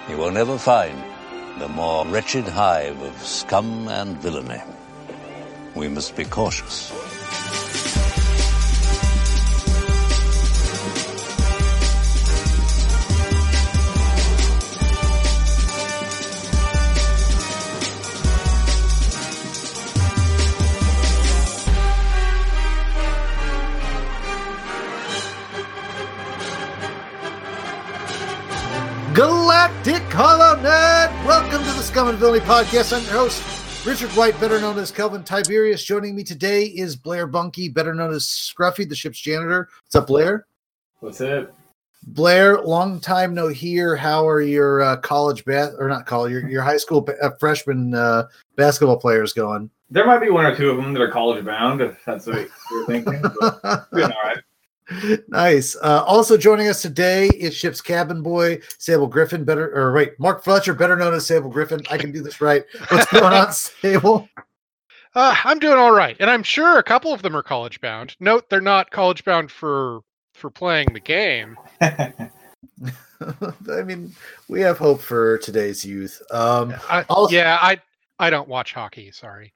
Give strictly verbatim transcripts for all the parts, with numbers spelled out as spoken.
You will never find the more wretched hive of scum and villainy. We must be cautious. Galactic HoloNet! Welcome to the Scum and Villainy Podcast. I'm your host, Richard White, better known as Kelvin Tiberius. Joining me today is Blair Bunky, better known as Scruffy, the ship's janitor. What's up, Blair? What's up? Blair, long time no hear. How are your uh, college, ba- or not college, your, your high school ba- uh, freshman uh, basketball players going? There might be one or two of them that are college bound, if that's what you're thinking. But doing all right. Nice. Uh, also joining us today is ship's cabin boy, Sable Griffin, better, or wait, Mark Fletcher, better known as Sable Griffin. I can do this right. What's going on, Sable? Uh, I'm doing all right, and I'm sure a couple of them are college bound. Note they're not college bound for for playing the game. I mean, we have hope for today's youth. Um, I, also, yeah, I I don't watch hockey. Sorry.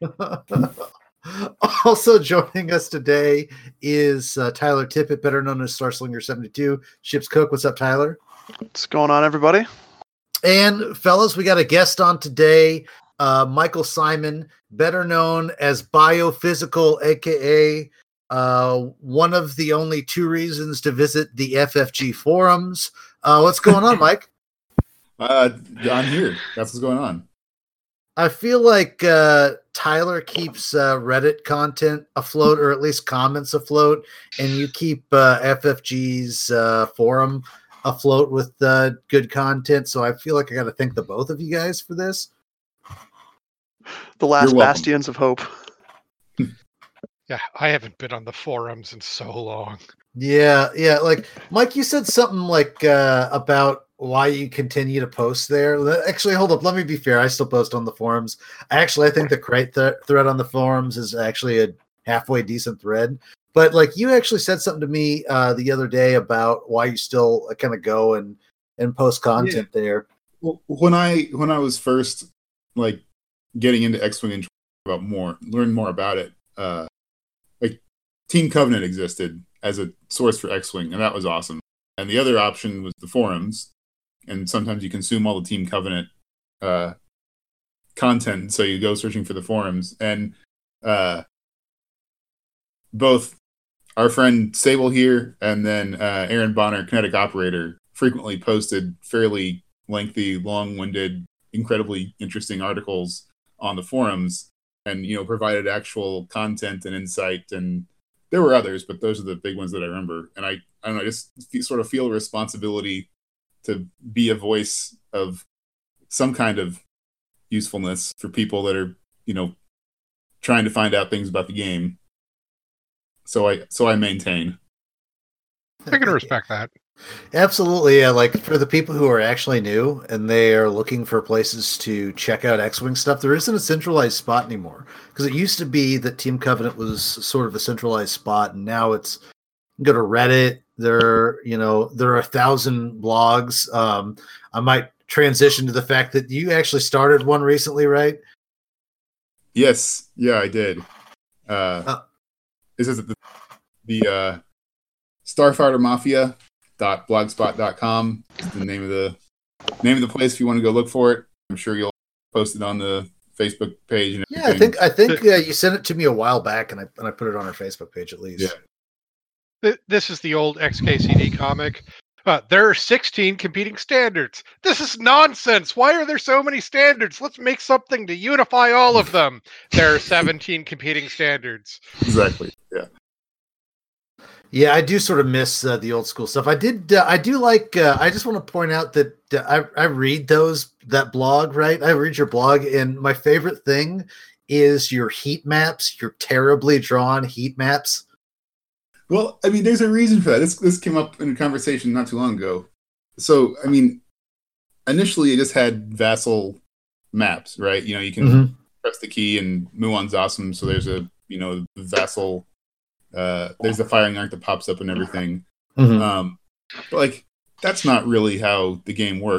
Also joining us today is uh, Tyler Tippett, better known as Starslinger seventy-two, ship's cook. What's up, Tyler? What's going on, everybody? And fellas, we got a guest on today, uh, Michael Simon, better known as Biophysical, aka uh, one of the only two reasons to visit the F F G forums. Uh, what's going on, Mike? Uh, I'm here. That's what's going on. I feel like uh, Tyler keeps uh, Reddit content afloat, or at least comments afloat, and you keep uh, F F G's uh, forum afloat with uh, good content. So I feel like I got to thank the both of you guys for this. The last You're welcome. bastions of hope. Yeah, I haven't been on the forums in so long. Yeah, yeah. Like Mike, you said something like uh, about why you continue to post there. Actually, hold up. Let me be fair. I still post on the forums. Actually, I think the crate th- thread on the forums is actually a halfway decent thread. But like, you actually said something to me uh, the other day about why you still uh, kind of go and and post content yeah. there. Well, when I when I was first like getting into X-Wing and about more, learn more about it. Uh, like Team Covenant existed as a source for X-Wing, and that was awesome. And the other option was the forums. And sometimes you consume all the Team Covenant uh, content, so you go searching for the forums. And uh, both our friend Sable here and then uh, Aaron Bonner, Kinetic Operator, frequently posted fairly lengthy, long-winded, incredibly interesting articles on the forums, and you know provided actual content and insight. And there were others, but those are the big ones that I remember. And I, I don't know, I just sort of feel a responsibility to be a voice of some kind of usefulness for people that are, you know, trying to find out things about the game. So I, so I maintain. I can respect that. Absolutely. Yeah. Like for the people who are actually new and they are looking for places to check out X-Wing stuff, there isn't a centralized spot anymore, because it used to be that Team Covenant was sort of a centralized spot, and now it's go to Reddit. There, you know, there are a thousand blogs. Um, I might transition to the fact that you actually started one recently, right? Yes. Yeah, I did. Uh, uh, this is the, the uh, Starfighter Mafia dot blogspot dot com is the name of the name of the place if you want to go look for it. I'm sure you'll post it on the Facebook page. And yeah, I think I think uh, you sent it to me a while back, and I and I put it on our Facebook page at least. Yeah. This is the old X K C D comic. Uh, there are sixteen competing standards. This is nonsense. Why are there so many standards? Let's make something to unify all of them. There are seventeen competing standards. Exactly. Yeah. Yeah, I do sort of miss uh, the old school stuff. I did. Uh, I do like. Uh, I just want to point out that uh, I I read those that blog, right? I read your blog, and my favorite thing is your heat maps. Your terribly drawn heat maps. Well, I mean, there's a reason for that. This this came up in a conversation not too long ago. So, I mean, initially it just had vassal maps, right? You know, you can mm-hmm. press the key and Muon's awesome. So there's a, you know, vassal, uh, there's the firing arc that pops up and everything. Mm-hmm. Um, but like, that's not really how the game works.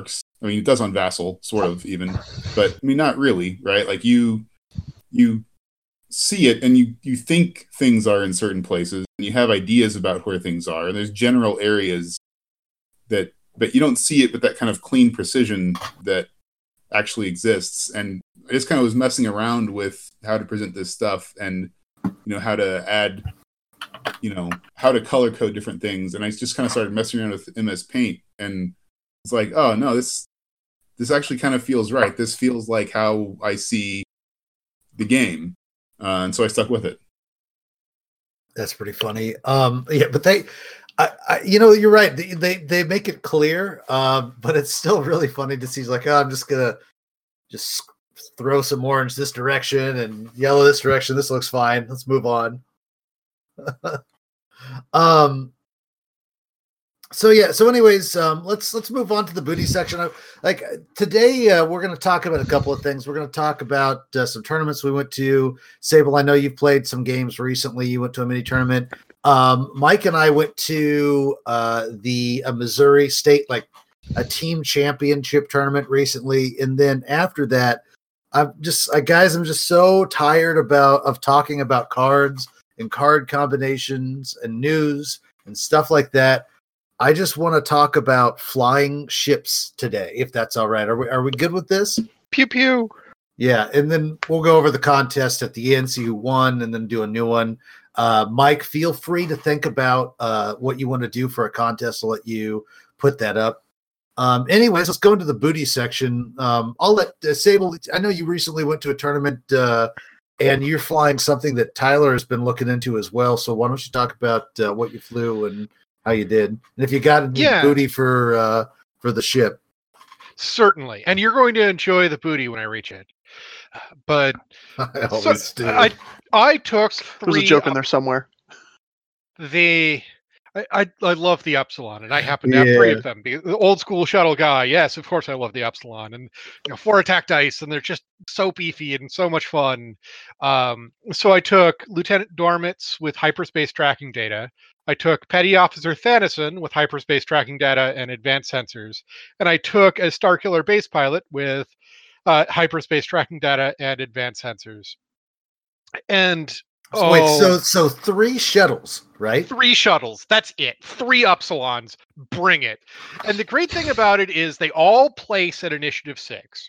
I mean, it does on Vassal, sort of even, but I mean, not really, right? Like you, you see it and you, you think things are in certain places and you have ideas about where things are. And there's general areas that, but you don't see it with that kind of clean precision that actually exists. And I just kind of was messing around with how to present this stuff and, you know, how to add, you know, how to color code different things. And I just kind of started messing around with M S Paint and it's like, oh no, this, this actually kind of feels right. This feels like how I see the game. Uh, and so I stuck with it. That's pretty funny. Um, yeah, but they, I, I, you know, you're right. They, they, they make it clear, um, but it's still really funny to see. He's like, oh, I'm just going to just throw some orange this direction and yellow this direction. This looks fine. Let's move on. um, So yeah. So, anyways, um, let's let's move on to the booty section. I, like today, uh, we're going to talk about a couple of things. We're going to talk about uh, some tournaments we went to. Sable, I know you've played some games recently. You went to a mini tournament. Um, Mike and I went to uh, the uh, Missouri State, like a team championship tournament recently, and then after that, I'm just, uh, guys, I'm just so tired about of talking about cards and card combinations and news and stuff like that. I just want to talk about flying ships today, if that's all right. Are we are we good with this? Pew pew. Yeah, and then we'll go over the contest at the end, see who won, and then do a new one. Uh, Mike, feel free to think about uh, what you want to do for a contest. I'll let you put that up. Um, anyways, let's go into the booty section. Um, I'll let uh, Sable. I know you recently went to a tournament, uh, and you're flying something that Tyler has been looking into as well. So why don't you talk about uh, what you flew and how you did, and if you got any yeah. booty for uh, for the ship. Certainly, and you're going to enjoy the booty when I reach it. But I so, always do. I I took three. There's a joke in there somewhere. The I, I I love the Epsilon, and I happen to have Yeah. three of them. The the old school shuttle guy, yes, of course I love the Epsilon, and you know, four attack dice, and they're just so beefy and so much fun. Um, so I took Lieutenant Dormitz with hyperspace tracking data. I took Petty Officer Thanison with hyperspace tracking data and advanced sensors, and I took a Starkiller base pilot with uh, hyperspace tracking data and advanced sensors. And So wait, oh, so so three shuttles, right? three shuttles. That's it. Three Upsilons. Bring it. And the great thing about it is they all place at Initiative six.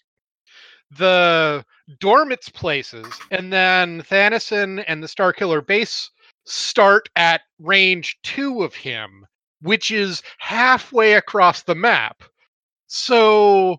The Dormitz places, and then Thanison and the Starkiller base start at range two of him, which is halfway across the map. So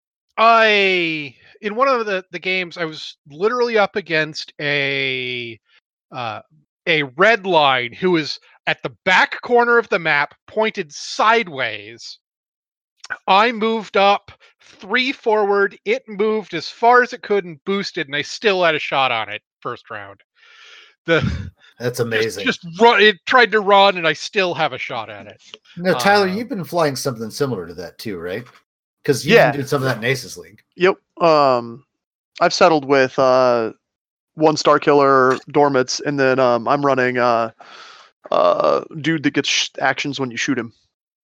I, in one of the, the games, I was literally up against a uh, a red line who is at the back corner of the map, pointed sideways. I moved up three forward. It moved as far as it could and boosted, and I still had a shot on it first round. The That's amazing. Just, just run. It tried to run, and I still have a shot at it. No, Tyler, uh, you've been flying something similar to that too, right? Because you Yeah. did some of that in Aces League. Yep. Um, I've settled with uh, one Star Killer, Dormitz, and then um, I'm running uh, uh, dude that gets sh- actions when you shoot him.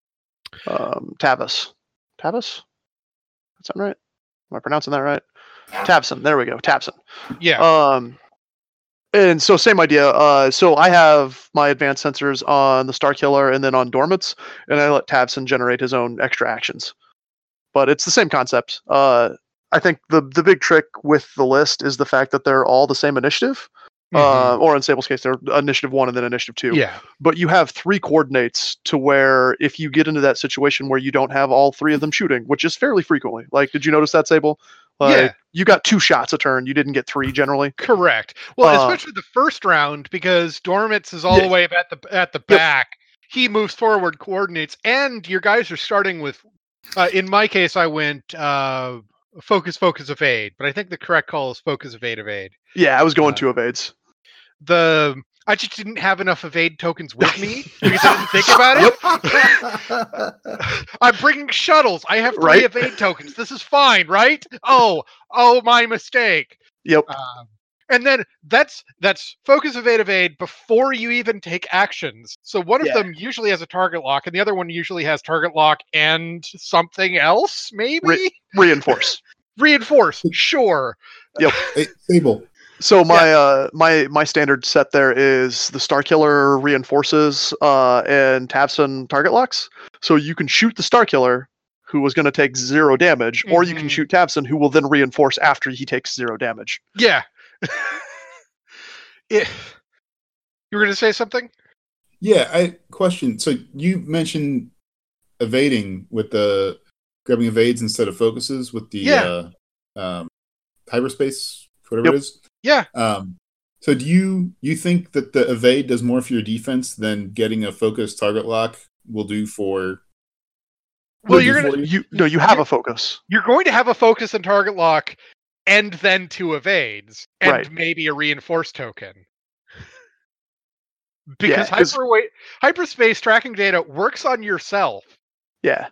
Um, Tavis. Tavis? Is that right? Am I pronouncing that right? Tabson. There we go. Tabson. Yeah. Um, and so same idea. Uh, so I have my advanced sensors on the Star Killer and then on Dormitz, and I let Tabson generate his own extra actions. But it's the same concept. Uh, I think the the big trick with the list is the fact that they're all the same initiative. Uh, or in Sable's case, they're initiative one and then initiative two. yeah. But you have three coordinates to where if you get into that situation where you don't have all three of them shooting, which is fairly frequently. Like, did you notice that, Sable? Like, Yeah. you got two shots a turn. You didn't get three generally. Correct. Well, Uh, especially the first round, because Dormitz is all Yeah. the way at the at the Yep. back. He moves forward, coordinates, and your guys are starting with. Uh, in my case, I went uh, focus, focus, evade, but I think the correct call is focus, evade, evade. Yeah, I was going Uh, two evades. The I just didn't have enough evade tokens with me because I didn't think about it. I'm bringing shuttles. I have three Right. evade tokens. This is fine, right? Oh, oh, my mistake. Yep. Uh, And then that's that's focus, evade, evade before you even take actions. So one of Yeah. them usually has a target lock, and the other one usually has target lock and something else, maybe? Re- Reinforce. Reinforce, sure. Hey, Sable. So my uh my my standard set there is the Star Killer reinforces uh and Tabson target locks. So you can shoot the Star Killer, who was going to take zero damage, or you can Mhm. shoot Tabson, who will then reinforce after he takes zero damage. Yeah. It, you were going to say something? Yeah, I question. So you mentioned evading with the grabbing evades instead of focuses with the Yeah. uh, um, hyperspace, whatever Yep. it is. Yeah. Um, so do you you think that the evade does more for your defense than getting a focus target lock will do for? Well, will do you're for gonna you? You no, you have a focus. you're going to have a focus and target lock, and then two evades, and Right. maybe a reinforced token. Because Yeah, 'cause- hyperweight hyperspace tracking data works on yourself. Yeah.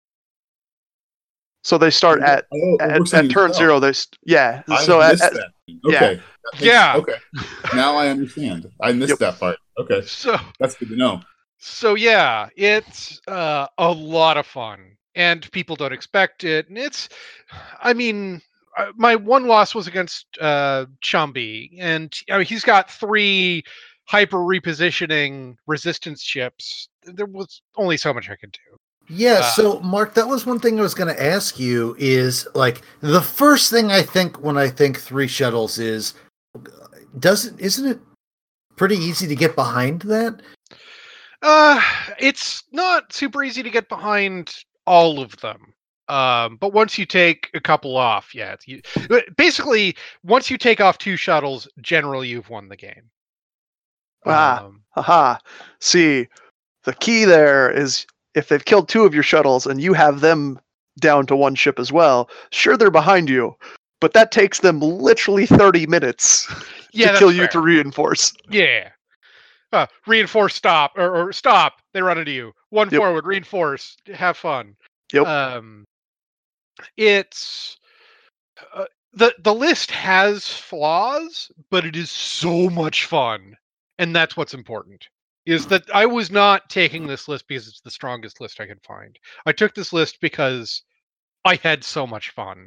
So they start at Oh, it at, works on at turn yourself. zero. They st- yeah. I so at, missed at- that. yeah. Okay. That makes- Yeah. Okay. Now I understand. I missed Yep. that part. Okay. So That's good to know. so yeah, it's uh, a lot of fun, and people don't expect it. And it's, I mean, uh, my one loss was against uh, Chumby, and I mean, he's got three hyper repositioning resistance chips. There was only so much I could do. Yeah, Uh, so Mark, that was one thing I was going to ask you is like the first thing I think when I think three shuttles is doesn't isn't it pretty easy to get behind that? Uh, it's not super easy to get behind all of them. Um, but once you take a couple off, yeah, it's, you, basically once you take off two shuttles, generally you've won the game. Ah. Um, Haha. See, the key there is if they've killed two of your shuttles and you have them down to one ship as well, sure they're behind you, but that takes them literally thirty minutes yeah, to that's kill you fair. to reinforce. Yeah. Uh, reinforce, stop, or, or stop. They run into you. One Yep. forward, reinforce, have fun. Yep. Um, it's uh, the the list has flaws, but it is so much fun, and that's what's important. Is that I was not taking this list because it's the strongest list I could find. I took this list because I had so much fun.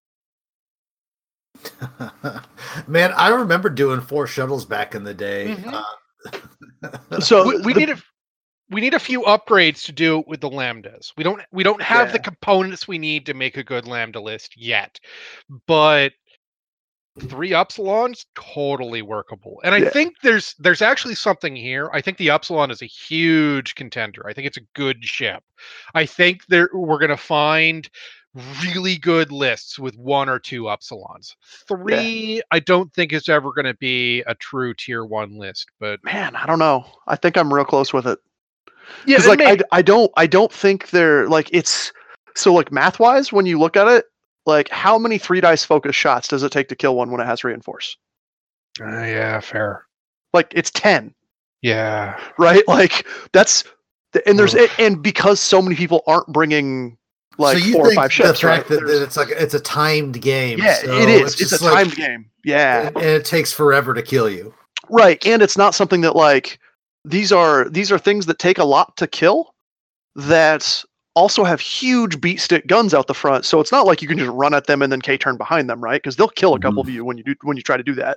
Man, I remember doing four shuttles back in the day. Mhm. Uh, So we, we the- need a we need a few upgrades to do it with the lambdas. We don't we don't have the Yeah. components we need to make a good lambda list yet, but three upsilons totally workable. And I Yeah. think there's there's actually something here. I think the upsilon is a huge contender. I think it's a good ship. I think there we're gonna find really good lists with one or two upsilons. Three, I don't think is ever going to be a true tier one list, but man, I don't know. I think I'm real close with it. yeah, Because like I, I don't I don't think they're like it's so like math wise when you look at it, like how many three dice focus shots does it take to kill one when it has reinforce? uh, yeah, fair. Like it's ten, Yeah, right? Like that's and there's Oof. and because so many people aren't bringing like so you four or think five ships, the right? fact that, There's- that it's like it's a timed game. yeah, so it is. It's, just a like- timed game. Yeah, and, and it takes forever to kill you. right. And it's not something that like these are these are things that take a lot to kill that also have huge beat stick guns out the front. So it's not like you can just run at them and then K turn behind them, right? Because they'll kill a couple of you when you do when you try to do that.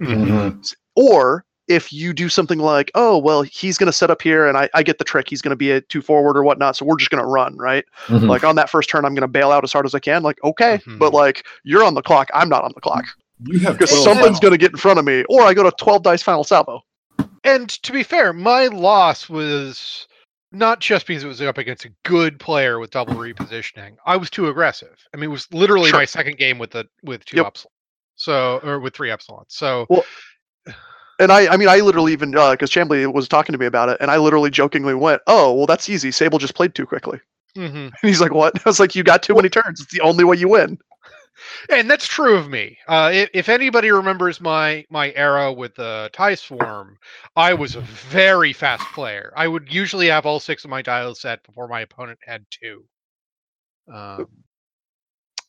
Or if you do something like, oh well, he's going to set up here, and I, I get the trick. He's going to be a two forward or whatnot, so we're just going to run, right? Mhm. Like on that first turn, I'm going to bail out as hard as I can. Like okay, Mhm. but like you're on the clock, I'm not on the clock You have because twelve someone's now. going to get in front of me, or I go to twelve dice final salvo. and to be fair, my loss was not just because it was up against a good player with double repositioning. I was too aggressive. I mean, it was literally Sure. my second game with the with two Yep. upsilons, so or with three upsilons. So Well, And I, I mean, I literally even because Chambly was talking to me about it, and I literally jokingly went, "Oh, well, that's easy. Sable just played too quickly." mhm. And he's like, "What?" I was like, "You got too many turns. It's the only way you win." And that's true of me. Uh, if, if anybody remembers my my era with the tie swarm, I was a very fast player. I would usually have all six of my dials set before my opponent had two. Um,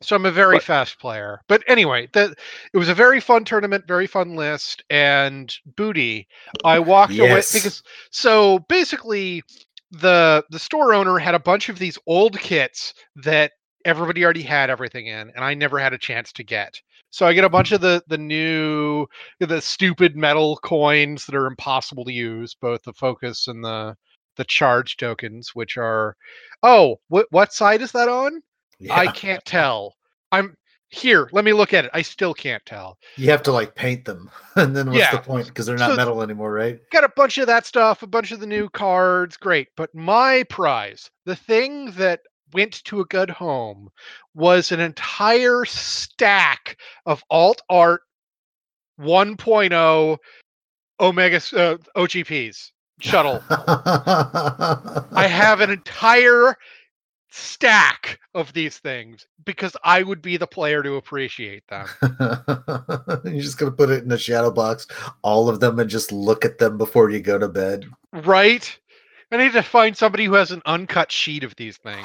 So I'm a very But- fast player. But anyway, that it was a very fun tournament, very fun list, and Booty, I walked away Yes. because so basically the the store owner had a bunch of these old kits that everybody already had everything in, and I never had a chance to get. So I get a bunch of the the new the stupid metal coins that are impossible to use, both the focus and the the charge tokens, which are oh, what what side is that on? Yeah. I can't tell. I'm here. Let me look at it. I still can't tell. You have to like paint them, and then what's Yeah. the point? Because they're not So- metal anymore, right? Got a bunch of that stuff, a bunch of the new cards. Great. But my prize, the thing that went to a good home, was an entire stack of alt art one point oh Omega uh, O G Ps shuttle. I have an entire stack of these things because I would be the player to appreciate them. You're just gonna put it in a shadow box, all of them, and just look at them before you go to bed. Right? I need to find somebody who has an uncut sheet of these things.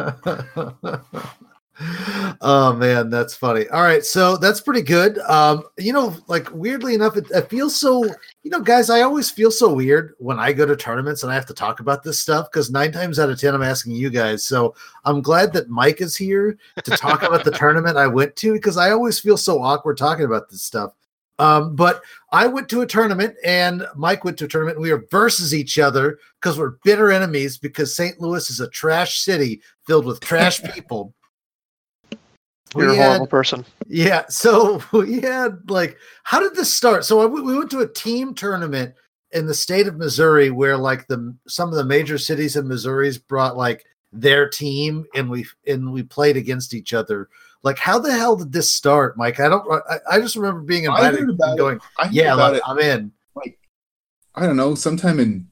Oh man, that's funny. All right, so that's pretty good. Um, you know, like weirdly enough, it, it feels so. You know, guys, I always feel so weird when I go to tournaments and I have to talk about this stuff because nine times out of ten, I'm asking you guys. So I'm glad that Mike is here to talk about the tournament I went to because I always feel so awkward talking about this stuff. Um, but I went to a tournament and Mike went to a tournament. And we were versus each other because we're bitter enemies because Saint Louis is a trash city filled with trash people. You're We a horrible had- person. Yeah, so we had like, how did this start? So I, we went to a team tournament in the state of Missouri where like the some of the major cities in Missouri's brought like their team and we and we played against each other. Like, how the hell did this start, Mike? I don't. I, I just remember being I invited heard and about it. going, I heard "Yeah, about like, it. I'm in." Like, I don't know, sometime in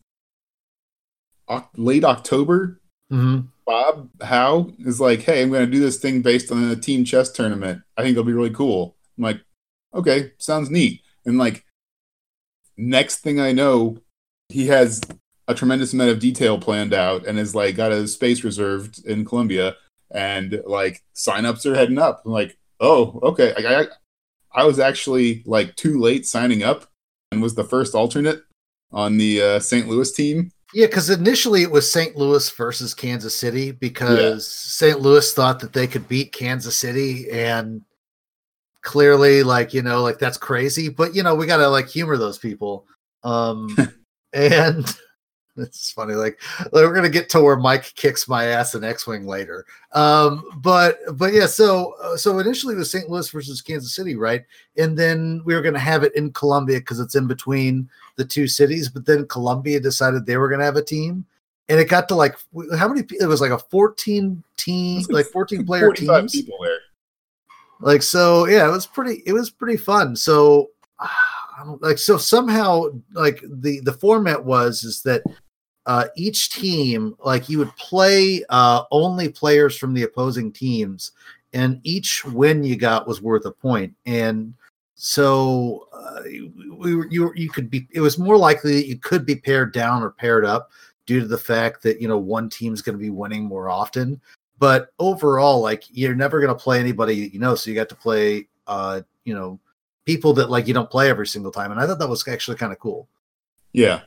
Oc- late October. Mhm. Bob Howe is like, "Hey, I'm going to do this thing based on a team chess tournament. I think it'll be really cool." I'm like, "Okay, sounds neat." And like, next thing I know, he has a tremendous amount of detail planned out and is like got a space reserved in Columbia, and like signups are heading up. I'm like, "Oh, okay." I, I I was actually like too late signing up and was the first alternate on the uh, Saint Louis team. Yeah, because initially it was Saint Louis versus Kansas City because Saint Louis thought that they could beat Kansas City, and clearly, like, you know, like that's crazy. But you know, we gotta like humor those people. Um, and it's funny, like we're gonna get to where Mike kicks my ass in X-Wing later. Um, but but yeah, so uh, so initially it was Saint Louis versus Kansas City, right? And then we were gonna have it in Columbia because it's in between the two cities. But then Columbia decided they were gonna have a team, and it got to like how many? It was like a fourteen team, It's like fourteen player forty-five teams. people there. Like, so yeah, it was pretty, it was pretty fun. So I don't- like, so somehow like the, the format was, is that uh, each team, like you would play uh, only players from the opposing teams, and each win you got was worth a point. And so uh, we were, you, you could be, it was more likely that you could be paired down or paired up due to the fact that, you know, one team's going to be winning more often. But overall, like you're never going to play anybody, you know, so you got to play, uh, you know, people that like you don't play every single time. And I thought that was actually kind of cool. Yeah.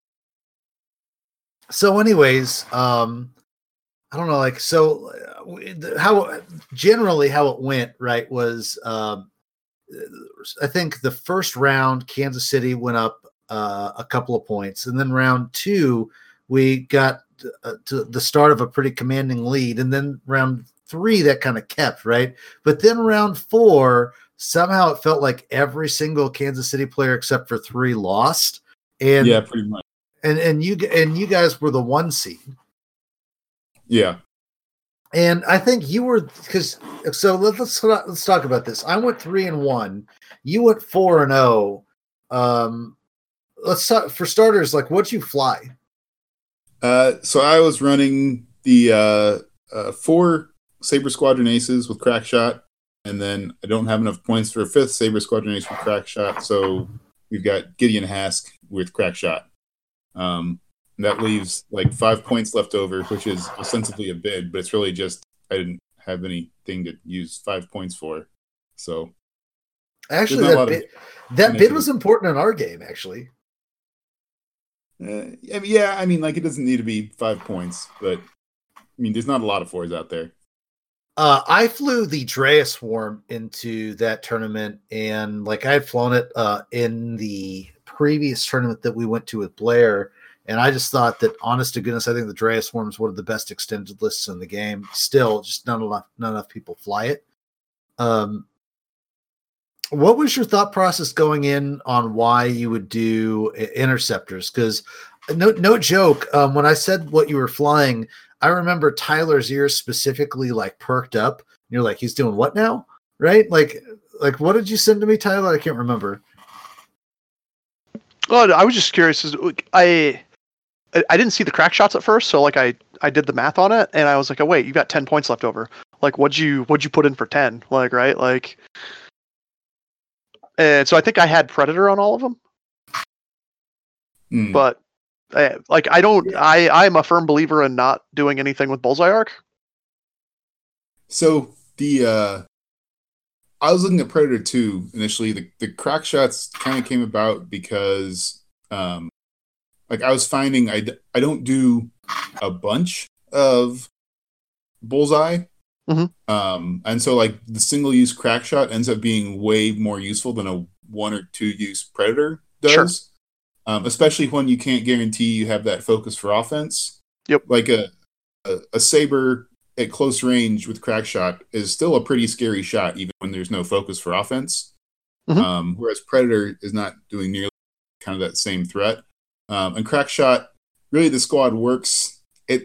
So anyways, um, I don't know, like, so uh, we- the- how generally how it went, right, was um, I think the first round, Kansas City went up uh, a couple of points. And then round two, we got uh, to the start of a pretty commanding lead. And then round three, that kind of kept, right? But then round four, somehow it felt like every single Kansas City player except for three lost. And Yeah, pretty much. and and you and you guys were the one seed. Yeah. And I think you were, because so let's let's let's talk about this. I went three and one. You went four and zero. Um, let's talk, for starters. Like, what'd you fly? Uh, so I was running the uh, uh, four Saber Squadron Aces with Crack Shot, and then I don't have enough points for a fifth Saber Squadron Ace with Crack Shot, so we've got Gideon Hask with Crack Shot. Um, and that leaves like five points left over, which is ostensibly a bid, but it's really just I didn't have anything to use five points for. So Actually, There's not a that lot of bid, that bid initiative. was important in our game. Actually, uh, I mean, yeah, I mean, like it doesn't need to be five points, but I mean, there's not a lot of fours out there. uh, I flew the Drea Swarm into that tournament, and like I had flown it uh, in the previous tournament that we went to with Blair, and I just thought that, honest to goodness, I think the Drea Swarm is one of the best extended lists in the game. Still, just not enough, not enough people fly it. Um, what was your thought process going in on why you would do i- interceptors? Because no, no joke. Um, when I said what you were flying, I remember Tyler's ears specifically like perked up. And you're like, he's doing what now? Right? Like, like what did you send to me, Tyler? I can't remember. Well, I was just curious. Is I I I didn't see the crack shots at first, so like I I did the math on it, and I was like, oh wait, you got ten points left over. Like, what'd you what'd you put in for ten? Like, right? Like, and so I think I had Predator on all of them, Hmm. but uh, like I don't I I'm a firm believer in not doing anything with Bullseye Arc. So the uh I was looking at Predator two initially. The the crack shots kind of came about because um like I was finding I, d- I don't do a bunch of bullseye. Mhm. Um and so like the single use crack shot ends up being way more useful than a one or two use Predator does. Sure. Um, especially when you can't guarantee you have that focus for offense. Yep. Like a a, a saber at close range with crack shot is still a pretty scary shot, even when there's no focus for offense. Mhm. Um, whereas Predator is not doing nearly kind of that same threat. Um, and crack shot, really, the squad works. It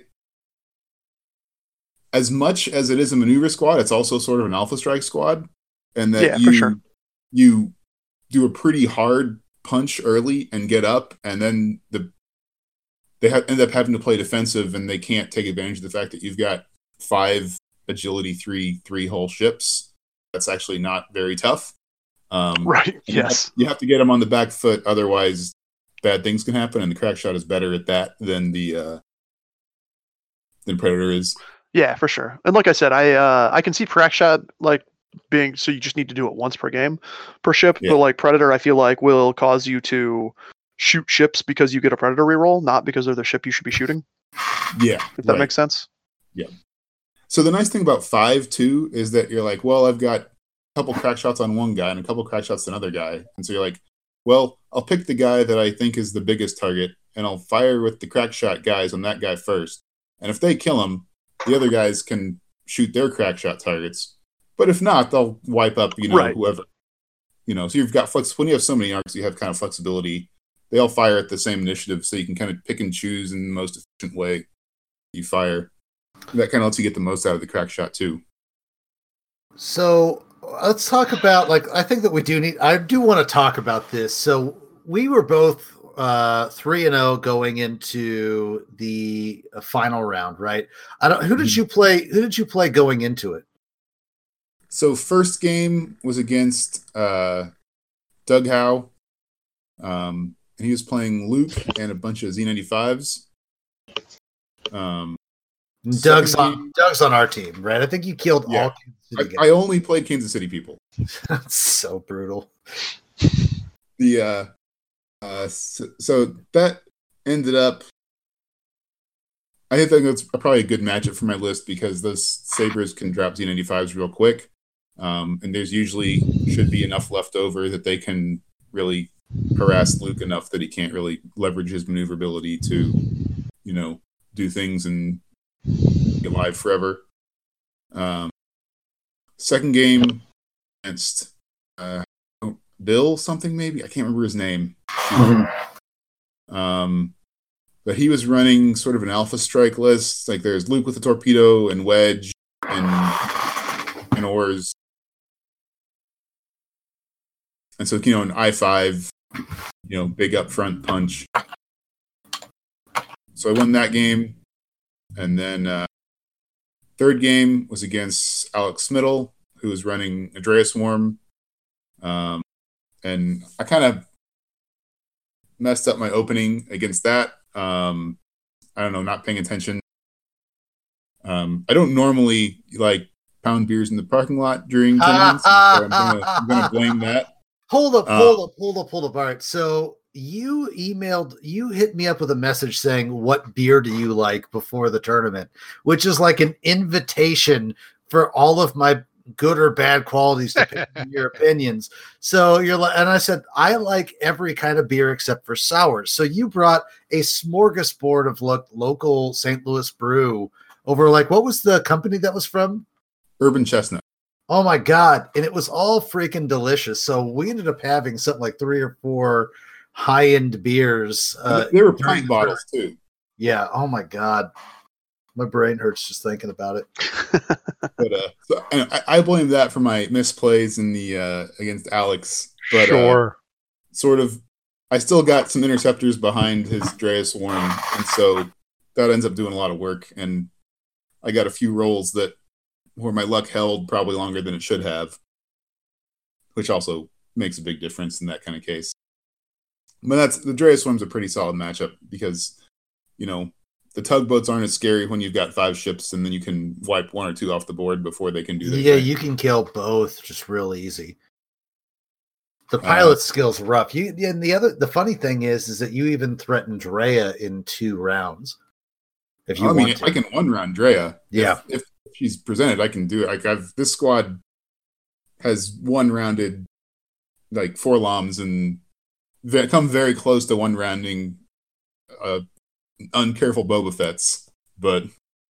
as much as it is a maneuver squad, it's also sort of an alpha strike squad, and that Yeah, you for sure. you do a pretty hard punch early and get up, and then the they have, end up having to play defensive, and they can't take advantage of the fact that you've got five agility three three hull ships. That's actually not very tough. Um, Right. and you have- Yes. you have to get them on the back foot, otherwise bad things can happen. And the crack shot is better at that than the uh, than Predator is. Yeah, for sure. And like I said, I uh I can see crack shot like being so you just need to do it once per game per ship. Yeah. But like Predator, I feel like will cause you to shoot ships because you get a Predator reroll, not because they're the ship you should be shooting. Yeah, If that right. makes sense. So the nice thing about five too is that you're like, well, I've got a couple crack shots on one guy and a couple crack shots on another guy, and so you're like, well, I'll pick the guy that I think is the biggest target, and I'll fire with the crack shot guys on that guy first. And if they kill him, the other guys can shoot their crack shot targets. But if not, they'll wipe up, you know, Right. whoever. You know, so you've got flex. When you have so many arcs, you have kind of flexibility. They all fire at the same initiative, so you can kind of pick and choose in the most efficient way you fire. That kind of lets you get the most out of the crack shot too. So let's talk about like I think that we do need. I do want to talk about this. So we were both uh, three and zero going into the uh, final round, right? I don't. Who did Mhm. you play? Who did you play going into it? So first game was against uh, Doug Howe. Um, and he was playing Luke and a bunch of Z ninety-fives. Um, Doug's Second on. game- Doug's on our team, right? I think you killed Yeah. all. Kansas I, City I only played Kansas City people. That's so brutal. The uh, uh, so, so that ended up. I think that's probably a good matchup for my list because those sabers can drop Z ninety-fives real quick, um, and there's usually should be enough left over that they can really harass Luke enough that he can't really leverage his maneuverability to, you know, do things and be alive forever. Um, second game against uh, Bill something maybe I can't remember his name. Um, but he was running sort of an alpha strike list. Like there's Luke with the torpedo and Wedge and and oars, and so you know an I five, you know, big up front punch. So I won that game, and then uh, third game was against Alex Smittle, who was running a Drea Swarm, um, and I kind of messed up my opening against that. Um, I don't know, not paying attention. Um, I don't normally like pound beers in the parking lot during tournaments. So I'm gonna, I'm gonna blame that. Hold up, Uh, hold up, hold up, hold up. All right. So you emailed, you hit me up with a message saying, what beer do you like before the tournament? Which is like an invitation for all of my good or bad qualities to pick your opinions. So you're like, and I said, I like every kind of beer except for sours. So you brought a smorgasbord of lo- local Saint Louis brew over. Like, what was the company that was from? Urban Chestnut. Oh my God. And it was all freaking delicious. So we ended up having something like three or four high-end beers. Uh, they were during pint the bottles tournament. too. Yeah. Oh my God. My brain hurts just thinking about it. But uh, so, and I, I blame that for my misplays in the uh, against Alex. But uh, Sure. sort of, I still got some interceptors behind his Dreas Swarm, and so that ends up doing a lot of work. And I got a few rolls that where my luck held probably longer than it should have, which also makes a big difference in that kind of case. But that's the Dreas Swarm's a pretty solid matchup because, you know, the tugboats aren't as scary when you've got five ships, and then you can wipe one or two off the board before they can do their Yeah, thing. you can kill both just real easy. The pilot uh, skill's rough. You and the other the funny thing is is that you even threatened Drea in two rounds. If you I want mean, to. I can one round Drea. Yeah. If, if she's presented, I can do it. Like I've this squad has one rounded like four loms and ve- come very close to one rounding uh uncareful Boba Fett's, but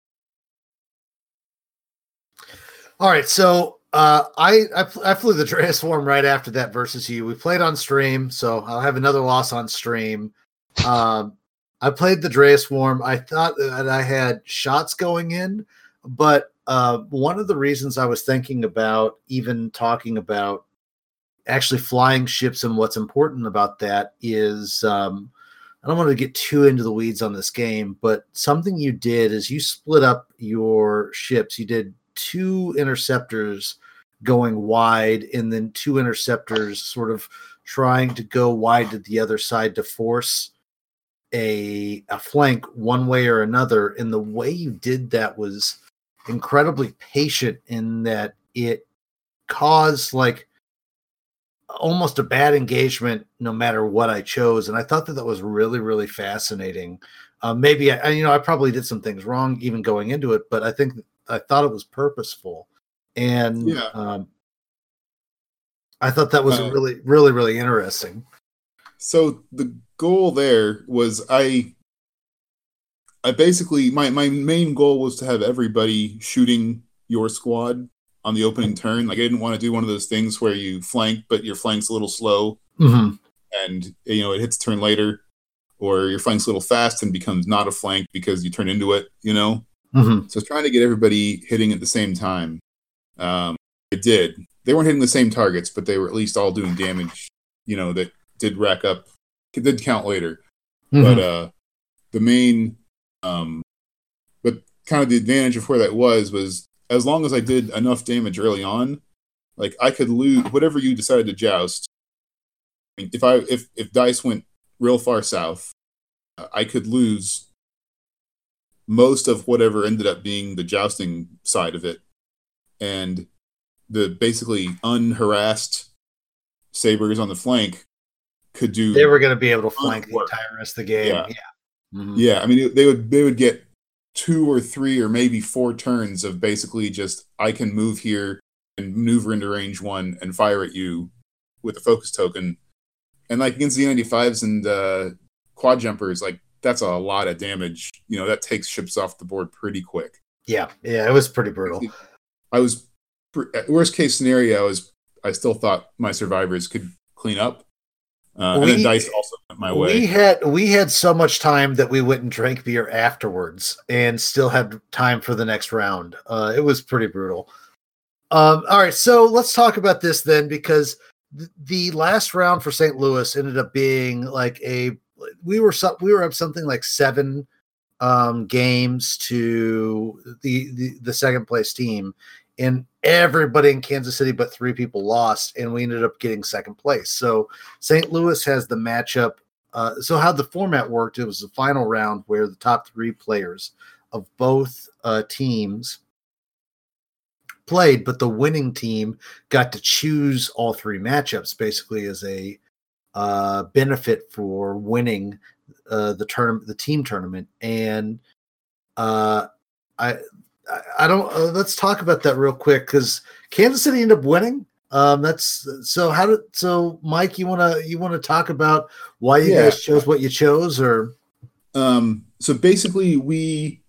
all right. So uh, I, I I flew the Drea Swarm right after that versus you. We played on stream, so I'll have another loss on stream. Um, I played the Drea Swarm. I thought that I had shots going in, but uh, one of the reasons I was thinking about even talking about actually flying ships and what's important about that is. Um, I don't want to get too into the weeds on this game, but something you did is you split up your ships. You did two interceptors going wide and then two interceptors sort of trying to go wide to the other side to force a, a flank one way or another. And the way you did that was incredibly patient in that it caused like almost a bad engagement no matter what I chose. And I thought that that was really, really fascinating. Uh, maybe I, you know, I probably did some things wrong even going into it, but I think I thought it was purposeful. And yeah. um, I thought that was uh, really, really, really interesting. So the goal there was I, I basically, my, my main goal was to have everybody shooting your squad on the opening turn. Like I didn't want to do one of those things where you flank, but your flank's a little slow mm-hmm. and you know it hits turn later, or your flank's a little fast and becomes not a flank because you turn into it. You know, Mm-hmm. so trying to get everybody hitting at the same time. Um, it did. They weren't hitting the same targets, but they were at least all doing damage. You know that did rack up. It did count later, Mm-hmm. but uh, the main, um, but kind of the advantage of where that was was. As long as I did enough damage early on, like I could lose whatever you decided to joust. I mean, if I if if dice went real far south, uh, I could lose most of whatever ended up being the jousting side of it, and the basically unharassed sabers on the flank could do. They were going to be able to flank the work. entire rest of the game. Yeah, yeah. Mm-hmm. yeah. I mean, they would they would get two or three or maybe four turns of basically just I can move here and maneuver into range one and fire at you with a focus token. And like against the ninety-fives and uh, quad jumpers, like that's a lot of damage. You know, that takes ships off the board pretty quick. Yeah, yeah, it was pretty brutal. I was worst case scenario is I still thought my survivors could clean up. Uh, we, and then dice also went my way. We had we had so much time that we went and drank beer afterwards, and still had time for the next round. Uh, it was pretty brutal. Um, all right, so let's talk about this then, because th- the last round for Saint Louis ended up being like a we were so, we were up something like seven um, games to the, the the second place team, and everybody in Kansas City but three people lost, and we ended up getting second place. So Saint Louis has the matchup. Uh, so how the format worked, it was the final round where the top three players of both uh, teams played, but the winning team got to choose all three matchups basically as a uh, benefit for winning uh, the tournament, the team tournament. And uh, I, I don't. Uh, let's talk about that real quick because Kansas City ended up winning. Um, that's so. How did so, Mike? You wanna you wanna talk about why you Yeah. guys chose what you chose, or Um, so basically, we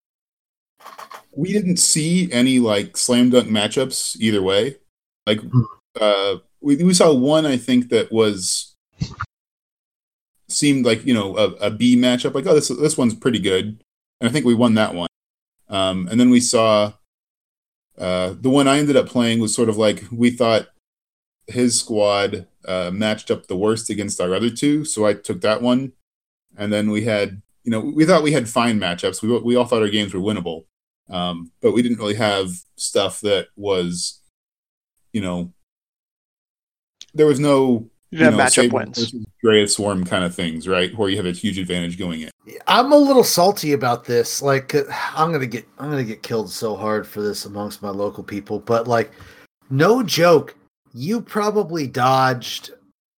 we didn't see any like slam dunk matchups either way. Like, uh, we we saw one I think that was seemed like you know a, a B matchup. Like, oh, this this one's pretty good, and I think we won that one. Um, and then we saw uh, the one I ended up playing was sort of like we thought his squad uh, matched up the worst against our other two, so I took that one. And then we had, you know, we thought we had fine matchups. We we all thought our games were winnable, um, but we didn't really have stuff that was, you know, there was no You didn't know, have matchup Saber wins. versus Grey Swarm kind of things, right? Where you have a huge advantage going in. I'm a little salty about this. Like, uh, I'm gonna get I'm gonna get killed so hard for this amongst my local people. But like, no joke, you probably dodged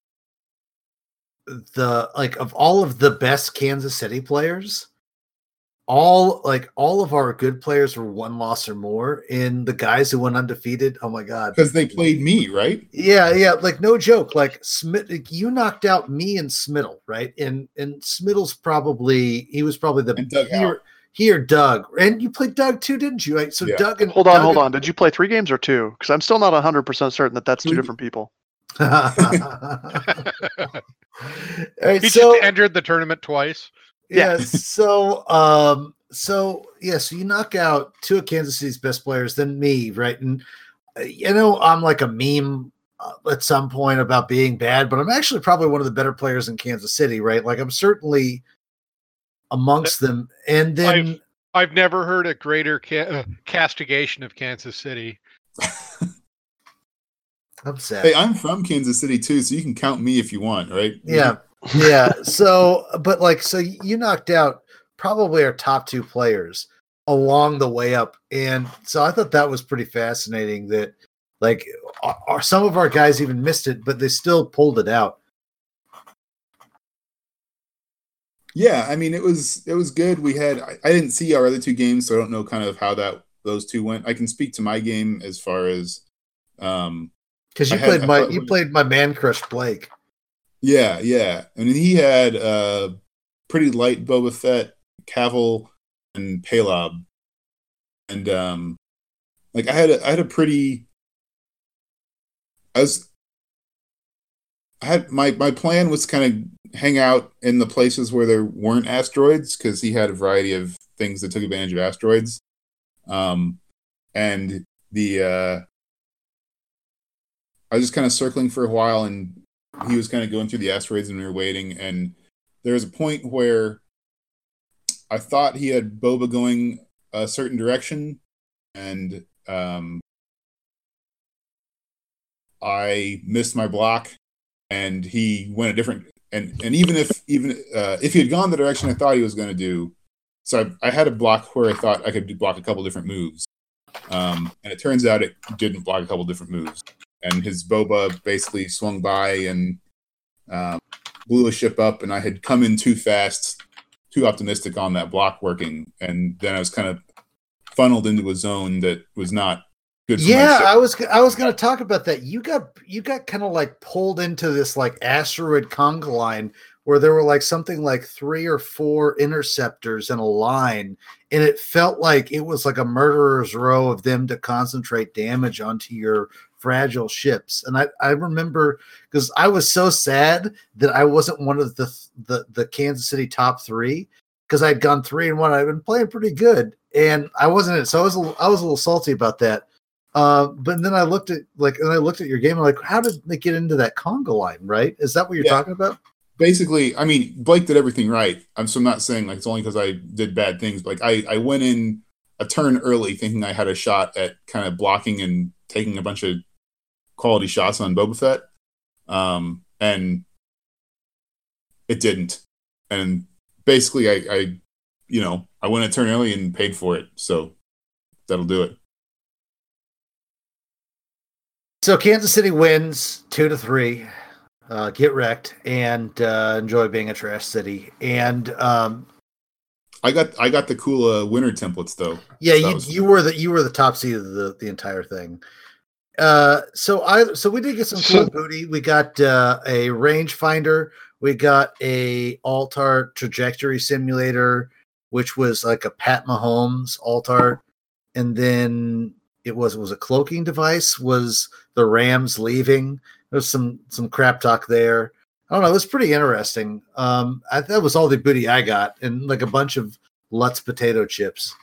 the like of all of the best Kansas City players. All like all of our good players were one loss or more, and the guys who went undefeated. Oh my god! Because they played me, right? Yeah, yeah, like no joke. Like Smith, you knocked out me and Smittle, right? And and Smittle's probably he was probably the And Doug he, or, he or Doug, and you played Doug too, didn't you? Right? So Yeah. Doug and Hold on, Doug hold and- on. Did you play three games or two? Because I'm still not one hundred percent certain that that's two Three. different people. All right, He so just entered the tournament twice. yeah, so um, so yeah, so you knock out two of Kansas City's best players, then me, right? And uh, you know, I'm like a meme uh, at some point about being bad, but I'm actually probably one of the better players in Kansas City, right? Like I'm certainly amongst them. And then I've never heard a greater ca- uh, castigation of Kansas City. I'm sad. Hey, I'm from Kansas City too, so you can count me if you want, right? Yeah, yeah. So, but like, so you knocked out probably our top two players along the way up, and so I thought that was pretty fascinating. That like, our, our- some of our guys even missed it, but they still pulled it out. Yeah, I mean it was it was good. We had I, I didn't see our other two games, so I don't know kind of how that those two went. I can speak to my game as far as um Because you I had- played I my thought- you played my man crush Blake. yeah, yeah. I mean he had uh pretty light Boba Fett, Cavill, and Palob. And um like I had a I had a pretty I was I had my my plan was kind of hang out in the places where there weren't asteroids because he had a variety of things that took advantage of asteroids. Um, and the uh, I was just kind of circling for a while, and he was kind of going through the asteroids, and we were waiting. And there was a point where I thought he had Boba going a certain direction, and um, I missed my block, and he went a different. And and even if even uh, if he had gone the direction I thought he was going to do, so I, I had a block where I thought I could block a couple different moves, um, and it turns out it didn't block a couple different moves. And his Boba basically swung by and um, blew a ship up, and I had come in too fast, too optimistic on that block working, and then I was kind of funneled into a zone that was not good for my Yeah, ship. I was I was going to talk about that. You got you got kind of like pulled into this like asteroid conga line where there were like something like three or four interceptors in a line, and it felt like it was like a murderer's row of them to concentrate damage onto your fragile ships. And I, I remember because I was so sad that I wasn't one of the the, the Kansas City top three because I'd gone three and one. I'd been playing pretty good, and I wasn't it. So I was a, little- I was a little salty about that. Uh, but then I looked at like, and I looked at your game. I'm like, how did they get into that conga line? Right? Is that what you're Yeah. talking about? Basically, I mean, Blake did everything right. I'm so I'm not saying like it's only because I did bad things. But, like I, I went in a turn early thinking I had a shot at kind of blocking and taking a bunch of quality shots on Boba Fett. Um, and it didn't. And basically I, I, you know, I went a turn early and paid for it. So that'll do it. So Kansas City wins two to three. Uh, get wrecked and uh, enjoy being a trash city. And um, I got I got the cool uh, winner templates though. yeah, So that you was- you were the you were the top seed of the, the entire thing. Uh, so I so we did get some cool So- booty. We got uh, a rangefinder. We got a Altar trajectory simulator, which was like a Pat Mahomes Altar, and then it was was a cloaking device. Was the Rams leaving? There's some some crap talk there. I don't know. It was pretty interesting. Um, I, that was all the booty I got, and like a bunch of Lutz potato chips.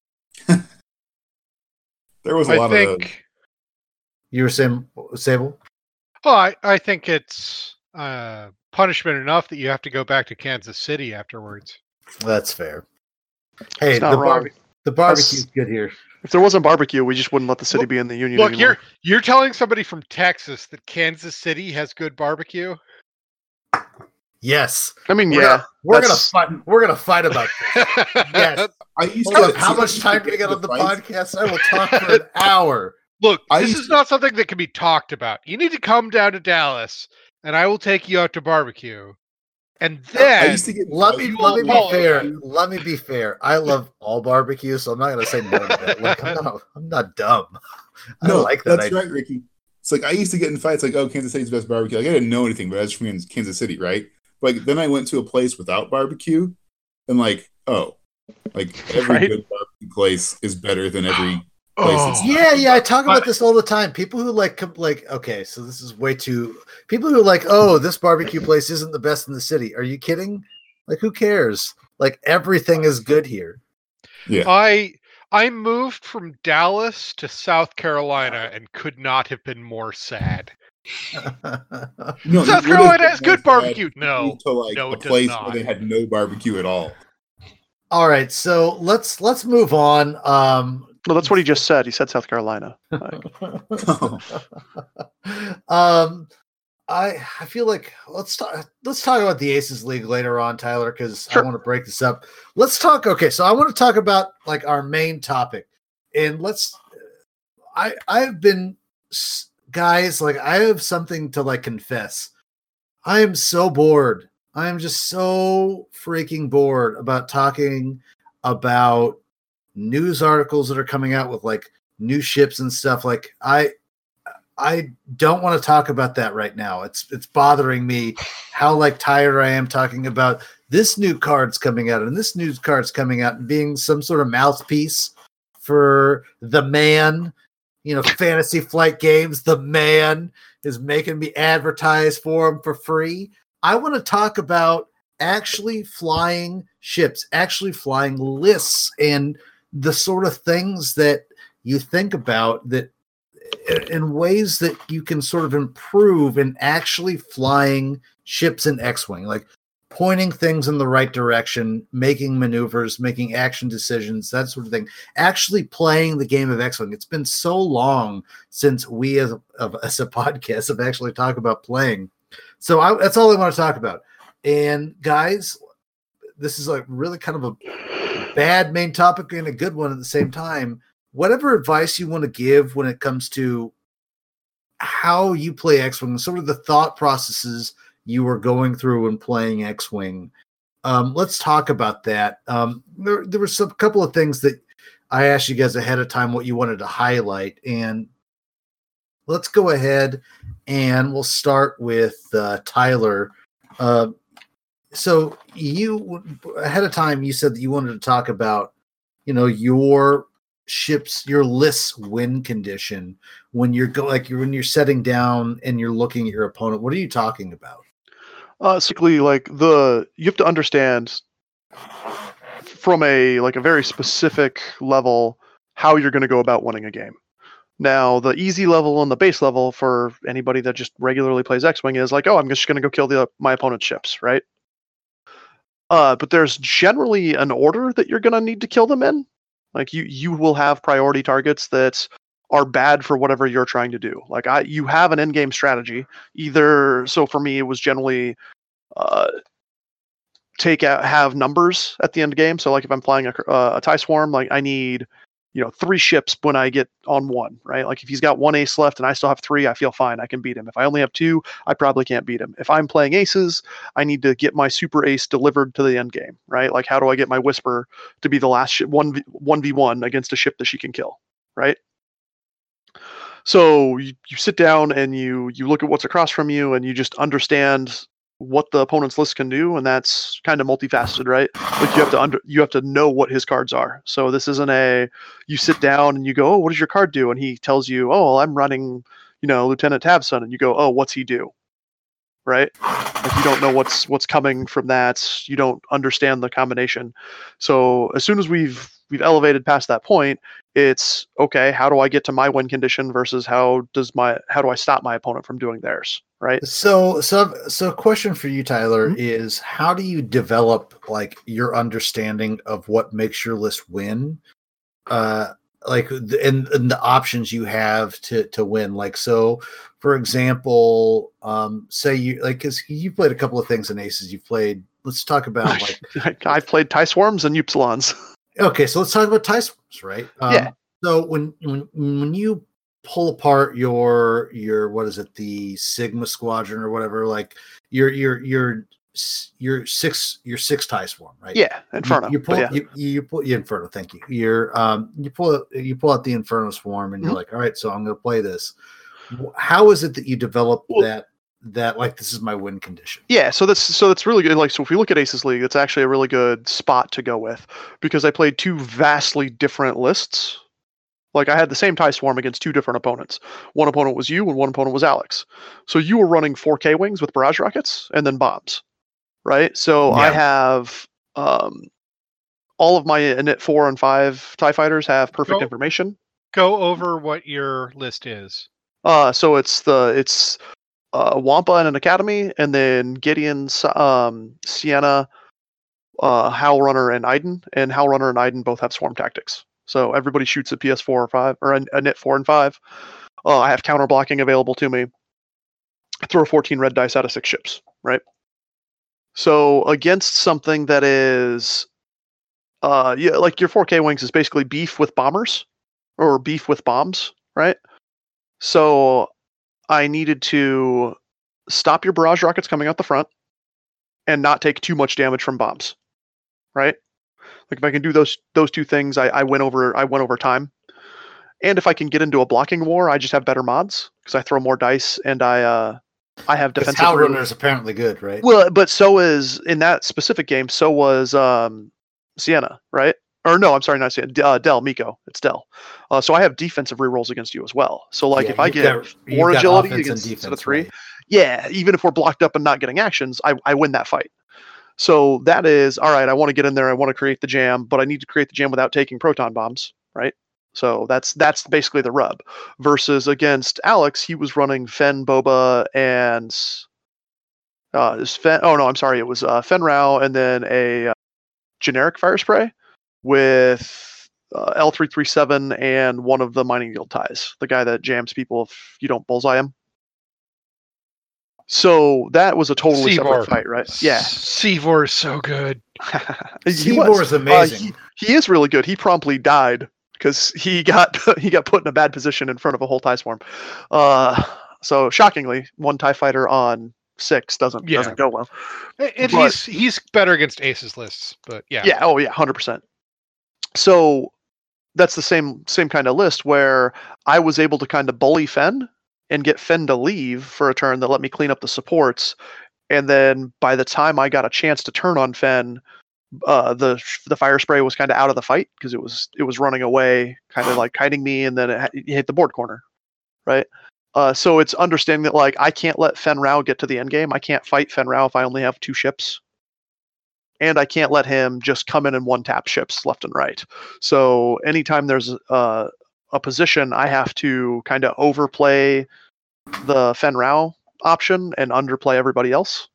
there was a I lot of those. think. You were saying, Sable? Well, I, I think it's uh, punishment enough that you have to go back to Kansas City afterwards. That's fair. Hey, It's not the, wrong. bar- the barbecue's good here. If there wasn't barbecue, we just wouldn't let the city Look- be in the union Look, anymore. you're you're telling somebody from Texas that Kansas City has good barbecue? Yes. I mean, We're yeah. gonna, we're gonna that's- fight. We're gonna fight about this. Yes. I used Hold to up, how see- much time do we get on the fights. podcast? I will talk for an hour. Look, I this used is to- not something that can be talked about. You need to come down to Dallas, and I will take you out to barbecue. And I then used to get Let me You let me be will fair. apologize. Let me be fair. I love all barbecue, so I'm not gonna say no to that. Like, I'm not, I'm not dumb. I No, like that. that's I, right, Ricky. It's like I used to get in fights like, oh, Kansas City's best barbecue. Like I didn't know anything, but I was from Kansas City, right? But like, then I went to a place without barbecue, and like, oh, like every Right. good barbecue place is better than every place. Oh. It's Yeah, yeah, I talk about I- this all the time. People who like, com- like, okay, so this is way too. People who are like, oh, this barbecue place isn't the best in the city. Are you kidding? Like, who cares? Like, everything is good here. Yeah, I I moved from Dallas to South Carolina and could not have been more sad. no, South it would've Carolina been has good more sad barbecue. to No, move to like no, a it does place not. where they had no barbecue at all. All right, so let's let's move on. Um, No, that's what he just said. He said South Carolina. um, I I feel like let's talk let's talk about the Aces League later on, Tyler, because Sure. I want to break this up. Let's talk. Okay, so I want to talk about like our main topic, and let's. I I've been s- guys like I have something to like confess. I am so bored. I am just so freaking bored about talking about news articles that are coming out with like new ships and stuff. Like I I don't want to talk about that right now. It's it's bothering me how like tired I am talking about this new card's coming out and this new card's coming out and being some sort of mouthpiece for the man. You know, Fantasy Flight Games, the man is making me advertise for him for free. I want to talk about actually flying ships, actually flying lists, and the sort of things that you think about that in ways that you can sort of improve in actually flying ships in X-Wing, like pointing things in the right direction, making maneuvers, making action decisions, that sort of thing. Actually playing the game of X-Wing. It's been so long since we as a, of, as a podcast have actually talked about playing. So I, that's all I want to talk about. And guys, this is like really kind of a bad main topic and a good one at the same time. Whatever advice you want to give when it comes to how you play X-Wing, sort of the thought processes you were going through when playing X-Wing. Um, let's talk about that. Um, there, there were some couple of things that I asked you guys ahead of time what you wanted to highlight, and let's go ahead and we'll start with uh, Tyler. Uh, so you ahead of time you said that you wanted to talk about, you know, your ships, your list's win condition when you're go like you're when you're setting down and you're looking at your opponent. What are you talking about? Uh, basically, like the you have to understand from a like a very specific level how you're going to go about winning a game. Now, the easy level and the base level for anybody that just regularly plays X-Wing is like, oh, I'm just going to go kill the my opponent's ships, right? Uh, but there's generally an order that you're going to need to kill them in. Like you, you will have priority targets that are bad for whatever you're trying to do. Like I, you have an end game strategy. Either so for me, it was generally uh, take out have numbers at the end game. So like if I'm flying a, uh, a TIE Swarm, like I need you know, three ships when I get on one, right? Like if he's got one ace left and I still have three, I feel fine. I can beat him. If I only have two, I probably can't beat him. If I'm playing aces, I need to get my super ace delivered to the end game, right? Like how do I get my Whisper to be the last ship, one one v one against a ship that she can kill, right? So you, you sit down and you you look at what's across from you and you just understand what the opponent's list can do, and that's kind of multifaceted, right? Like you have to under you have to know what his cards are. So this isn't a you sit down and you go, oh, what does your card do? And he tells you, oh, I'm running, you know, Lieutenant Tabson, and you go, oh, what's he do? Right? Like you don't know what's what's coming from that. You don't understand the combination. So as soon as we've we've elevated past that point, it's okay, how do I get to my win condition versus how does my how do I stop my opponent from doing theirs, right? So, so, so, a question for you, Tyler, Mhm. is how do you develop like your understanding of what makes your list win? Uh, like, the- and, and the options you have to to win. Like, so, for example, um, say you like, because you played a couple of things in Aces. You played. Let's talk about like. I've played tie swarms and upsilons. Okay, so let's talk about tie swarms, right? Um, Yeah. So when when when you pull apart your your what is it, the Sigma Squadron or whatever, like your your your your six your six tie swarm, right? Yeah, Inferno. You, you pull but yeah. you, you pull you Inferno. Thank you. You're um you pull you pull out the Inferno swarm and you're Mhm. like, all right, so I'm going to play this. How is it that you develop Well- that that like this is my win condition? Yeah, so that's so that's really good. Like, so if we look at Aces League, it's actually a really good spot to go with because I played two vastly different lists. Like, I had the same tie swarm against two different opponents. One opponent was you, and one opponent was Alex. So you were running four K wings with barrage rockets and then bombs, right? So I Yeah. have um, all of my init four and five Tie fighters have perfect Go- information. Go over what your list is. Uh, so it's the it's uh, Wampa and an Academy, and then Gideon, um, Sienna, uh, Howl Runner, and Iden. And Howl Runner and Iden both have swarm tactics. So everybody shoots at P S four or five, or a, a N I T four and five. Uh, I have counter blocking available to me. I throw fourteen red dice out of six ships, right? So against something that is, uh, yeah, like your four K wings is basically beef with bombers, or beef with bombs, right? So I needed to stop your barrage rockets coming out the front and not take too much damage from bombs, right? Like if I can do those those two things, I, I win over I win over time. And if I can get into a blocking war, I just have better mods because I throw more dice and I uh I have Because defensive. Howl re- Runner is apparently good, right? Well, but so is in that specific game. So was um Sienna, right? Or no, I'm sorry, not Sienna. D- Uh, Del Miko. It's Del. Uh, so I have defensive rerolls against you as well. So like Yeah, if I you've get got- you've four got agility offense and against instead of defense, three, right. yeah, even if we're blocked up and not getting actions, I, I win that fight. So that is all right. I want to get in there. I want to create the jam, but I need to create the jam without taking proton bombs, right? So that's that's basically the rub. Versus against Alex, he was running Fen, Boba, and uh, is Fen. Oh no, I'm sorry. It was uh, Fen Rao, and then a uh, generic fire spray with uh, L three thirty-seven and one of the mining guild ties. The guy that jams people if you don't bullseye him. So that was a totally Seavor. separate fight, right? Yeah. Seavor is so good. He Seavor was. is Uh, amazing. he, he is really good. He promptly died because he got he got put in a bad position in front of a whole tie swarm. Uh, so shockingly, one tie fighter on six doesn't Yeah. doesn't go well. And But- he's he's better against aces lists, but yeah. Yeah. Oh yeah. Hundred percent. So that's the same same kind of list where I was able to kind of bully Fen and get Fen to leave for a turn that let me clean up the supports. And then by the time I got a chance to turn on Fen, uh, the the fire spray was kind of out of the fight because it was it was running away, kind of like kiting me, and then it, ha- it hit the board corner, right? Uh, so it's understanding that like I can't let Fen Rao get to the end game. I can't fight Fen Rao if I only have two ships, and I can't let him just come in and one tap ships left and right. So anytime there's uh, a position, I have to kind of overplay the Fen Rao option and underplay everybody else.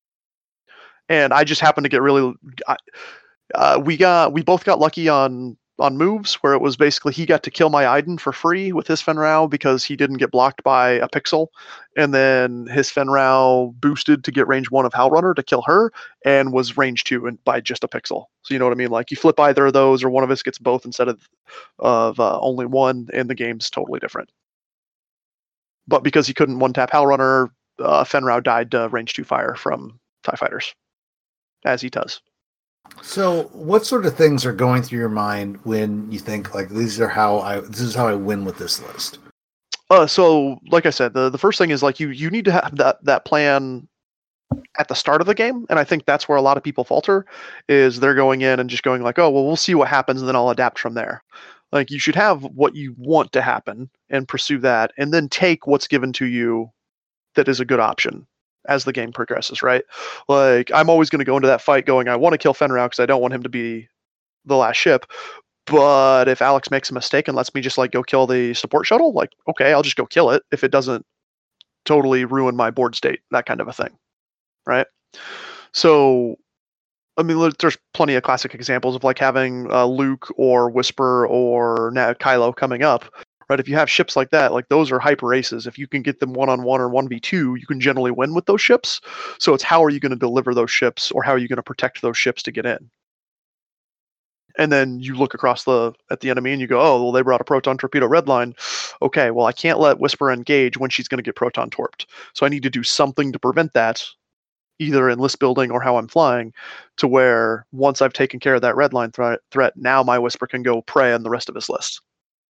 And I just happened to get really. I- Uh, we got we both got lucky on on moves, where it was basically he got to kill my Iden for free with his Fenrau because he didn't get blocked by a pixel, and then his Fenrau boosted to get range one of Howlrunner to kill her, and was range two and by just a pixel. So you know what I mean? Like you flip either of those, or one of us gets both instead of of uh, only one, and the game's totally different. But because he couldn't one tap Howlrunner, uh, Fenrau died to range two fire from TIE Fighters, as he does. So, what sort of things are going through your mind when you think like these are how I this is how I win with this list? Uh, so like I said, the, the first thing is like you you need to have that that plan at the start of the game, and I think that's where a lot of people falter, is they're going in and just going like, oh well, we'll see what happens, and then I'll adapt from there. Like you should have what you want to happen and pursue that, and then take what's given to you that is a good option as the game progresses, right? Like, I'm always going to go into that fight going, I want to kill Fenrau because I don't want him to be the last ship. But if Alex makes a mistake and lets me just like go kill the support shuttle, like, okay, I'll just go kill it if it doesn't totally ruin my board state, that kind of a thing, right? So, I mean, there's plenty of classic examples of like having uh, Luke or Whisper or now Kylo coming up. Right, if you have ships like that, like those are hyper aces. If you can get them one-on-one or one v two, you can generally win with those ships. So it's how are you going to deliver those ships, or how are you going to protect those ships to get in? And then you look across the at the enemy and you go, oh, well, they brought a proton torpedo redline. Okay, well, I can't let Whisper engage when she's going to get proton torped. So I need to do something to prevent that, either in list building or how I'm flying, to where once I've taken care of that redline threat, threat, now my Whisper can go prey on the rest of his list.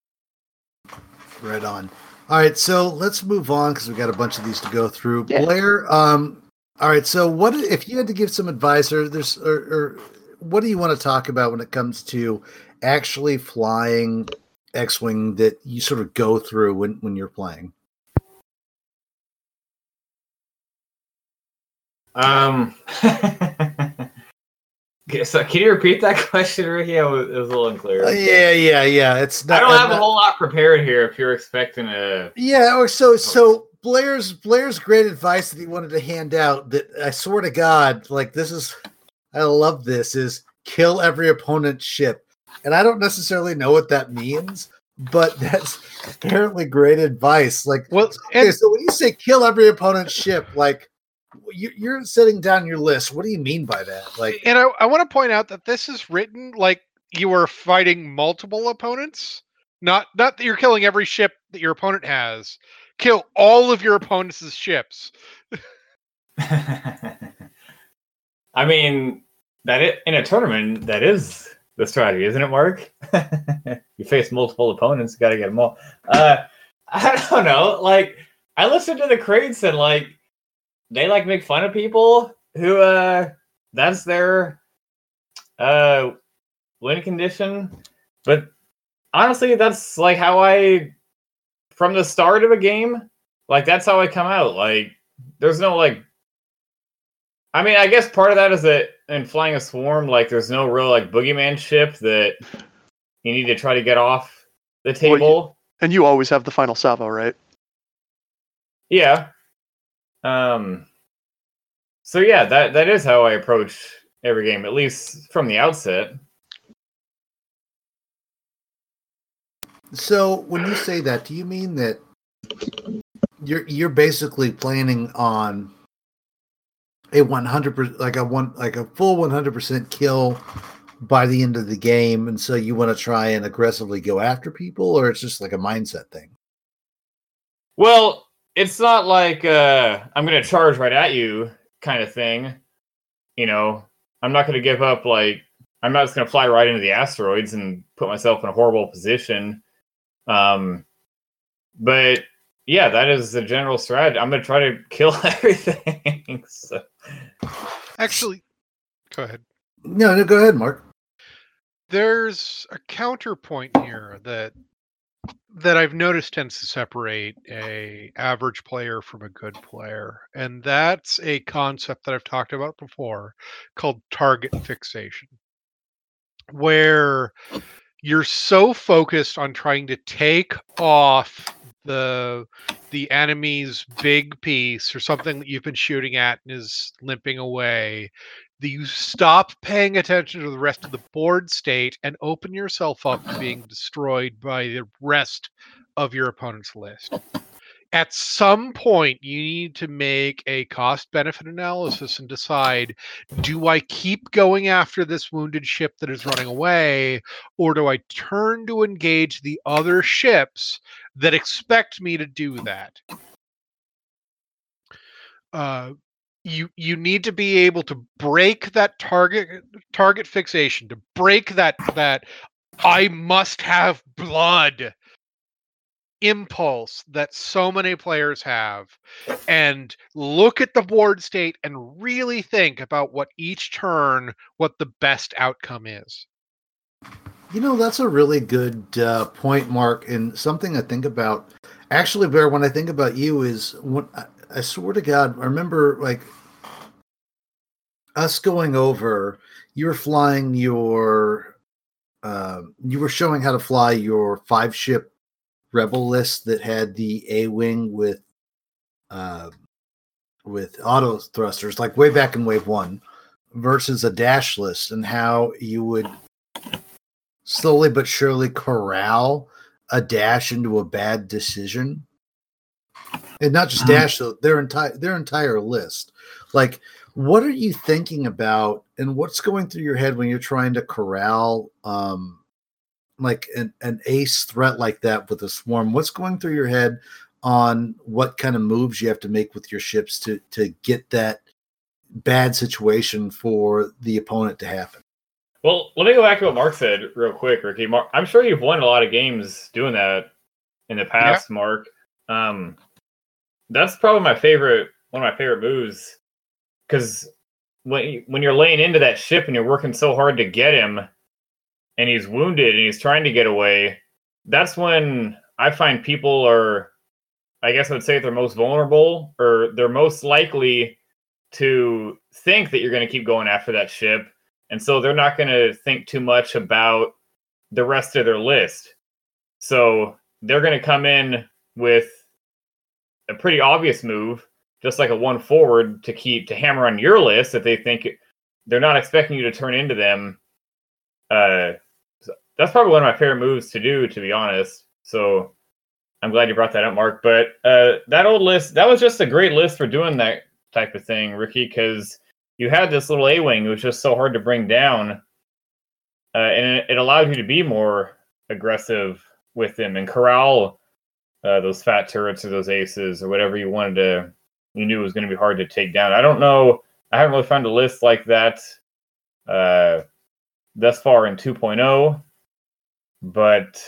Right on. All right, so let's move on because we've got a bunch of these to go through. Yeah. Blair, um, all right, so what if you had to give some advice, or there's, or, or what do you want to talk about when it comes to actually flying X-wing that you sort of go through when, when you're playing? Um. So can you repeat that question, Ricky? It was, it was a little unclear. Uh, yeah, yeah, yeah. It's not. I don't I'm have not, a whole lot prepared here. If you're expecting a yeah, or so so Blair's Blair's great advice that he wanted to hand out. That I swear to God, like this is, I love this. Is kill every opponent's ship, and I don't necessarily know what that means, but that's apparently great advice. Like, Well, okay, and- so when you say kill every opponent's ship, like. You- You're setting down your list. What do you mean by that? Like, And I, I want to point out that this is written like you are fighting multiple opponents, not not that you're killing every ship that your opponent has. Kill all of your opponent's ships. I mean, that it, in a tournament, that is the strategy, isn't it, Mark? You face multiple opponents, got to get them all. Uh, I don't know. Like, I listened to the crates and like. They like make fun of people who uh that's their uh win condition. But honestly, that's like how I from the start of a game, like that's how I come out. Like there's no like I mean, I guess part of that is that in flying a swarm, like there's no real like boogeyman ship that you need to try to get off the table. Well, you, and you always have the final salvo, right? Yeah. Um, so yeah, that, that is how I approach every game, at least from the outset. so when you say that, do you mean that you're you're basically planning on a one hundred percent, like a one, like a full one hundred percent kill by the end of the game, and so you want to try and aggressively go after people, or it's just like a mindset thing? Well, it's not like uh, I'm going to charge right at you kind of thing. You know, I'm not going to give up, like, I'm not just going to fly right into the asteroids and put myself in a horrible position. Um, but yeah, that is the general strategy. I'm going to try to kill everything. So. Actually, go ahead. No, no, go ahead, Mark. There's a counterpoint here that that I've noticed tends to separate a average player from a good player, and that's a concept that I've talked about before called target fixation, where you're so focused on trying to take off the the enemy's big piece or something that you've been shooting at and is limping away, that you stop paying attention to the rest of the board state and open yourself up to being destroyed by the rest of your opponent's list. At some point, you need to make a cost-benefit analysis and decide, do I keep going after this wounded ship that is running away, or do I turn to engage the other ships that expect me to do that? Uh, you you need to be able to break that target target fixation, to break that that I must have blood impulse that so many players have, and look at the board state and really think about what each turn, what the best outcome is. You know, that's a really good uh, point, Mark, and something I think about. Actually, Bear, when I think about you is, when, I, I swear to God, I remember like us going over, you were flying your, uh, you were showing how to fly your five ship Rebel list that had the A-wing with uh, with auto thrusters, like way back in Wave One, versus a dash list, and how you would slowly but surely corral a dash into a bad decision, and not just dash, so their entire their entire list. Like, what are you thinking about, and what's going through your head when you're trying to corral um, like an, an ace threat like that with a swarm? What's going through your head on what kind of moves you have to make with your ships to to get that bad situation for the opponent to happen? Well, let me go back to what Mark said real quick, Ricky. Mark, I'm sure you've won a lot of games doing that in the past, yeah. Mark. Um, that's probably my favorite, one of my favorite moves, because when when you're laying into that ship and you're working so hard to get him, and he's wounded and he's trying to get away, that's when I find people are, I guess I would say, they're most vulnerable, or they're most likely to think that you're going to keep going after that ship. And so they're not going to think too much about the rest of their list. So they're going to come in with a pretty obvious move, just like a one forward, to keep to hammer on your list if they think they're not expecting you to turn into them. Uh, that's probably one of my favorite moves to do, to be honest. So I'm glad you brought that up, Mark. But uh, that old list, that was just a great list for doing that type of thing, Ricky, because you had this little A-wing. It was just so hard to bring down, uh, and it, it allowed you to be more aggressive with them and corral uh, those fat turrets or those aces or whatever you wanted to, you knew was going to be hard to take down. I don't know. I haven't really found a list like that uh, thus far in two point oh, but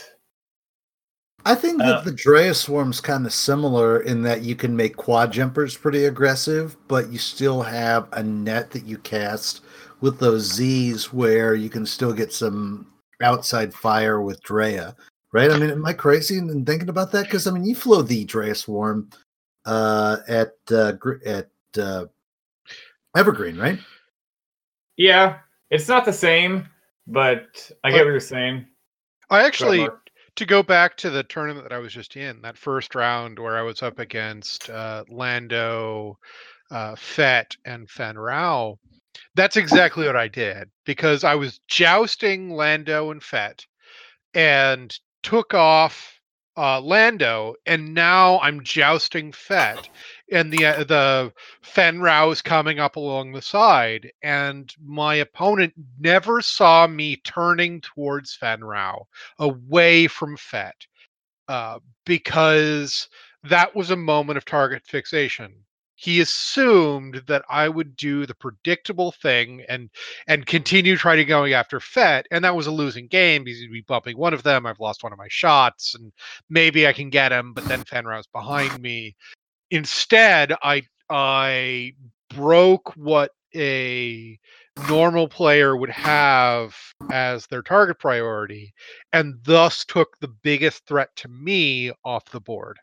I think that uh, the Drea Swarm's kind of similar in that you can make quad jumpers pretty aggressive, but you still have a net that you cast with those Z's where you can still get some outside fire with Drea, right? I mean, am I crazy in thinking about that? Because, I mean, you flew the Drea Swarm uh, at uh, at uh, Evergreen, right? Yeah, it's not the same, but I get what you're saying. I actually... To go back to the tournament that I was just in, that first round where I was up against uh, Lando, uh, Fett, and Fenn Rau, that's exactly what I did, because I was jousting Lando and Fett and took off uh, Lando, and now I'm jousting Fett, and the uh, the Fenn Rau is coming up along the side, and my opponent never saw me turning towards Fenn Rau, away from Fett, uh, because that was a moment of target fixation. He assumed that I would do the predictable thing and and continue trying to going after Fett, and that was a losing game because he'd be bumping one of them. I've lost one of my shots, and maybe I can get him, but then Fenn Rau's behind me. Instead, I I broke what a normal player would have as their target priority, and thus took the biggest threat to me off the board.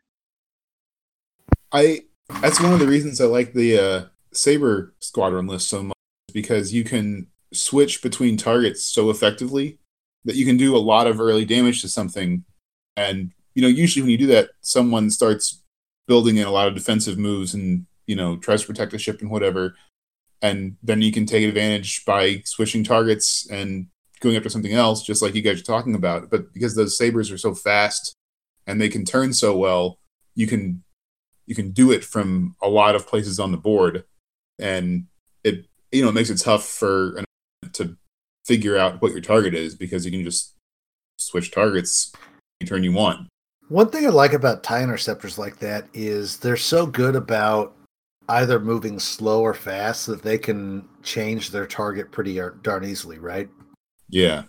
I that's one of the reasons I like the uh, Saber Squadron list so much, because you can switch between targets so effectively that you can do a lot of early damage to something. And, you know, usually when you do that, someone starts building in a lot of defensive moves and, you know, tries to protect the ship and whatever. and then you can take advantage by switching targets and going after something else, just like you guys are talking about. But because those sabers are so fast and they can turn so well, you can you can do it from a lot of places on the board, and it you know it makes it tough for an opponent to figure out what your target is, because you can just switch targets any turn you want. One thing I like about TIE interceptors like that is they're so good about either moving slow or fast that they can change their target pretty darn easily, right? Yeah.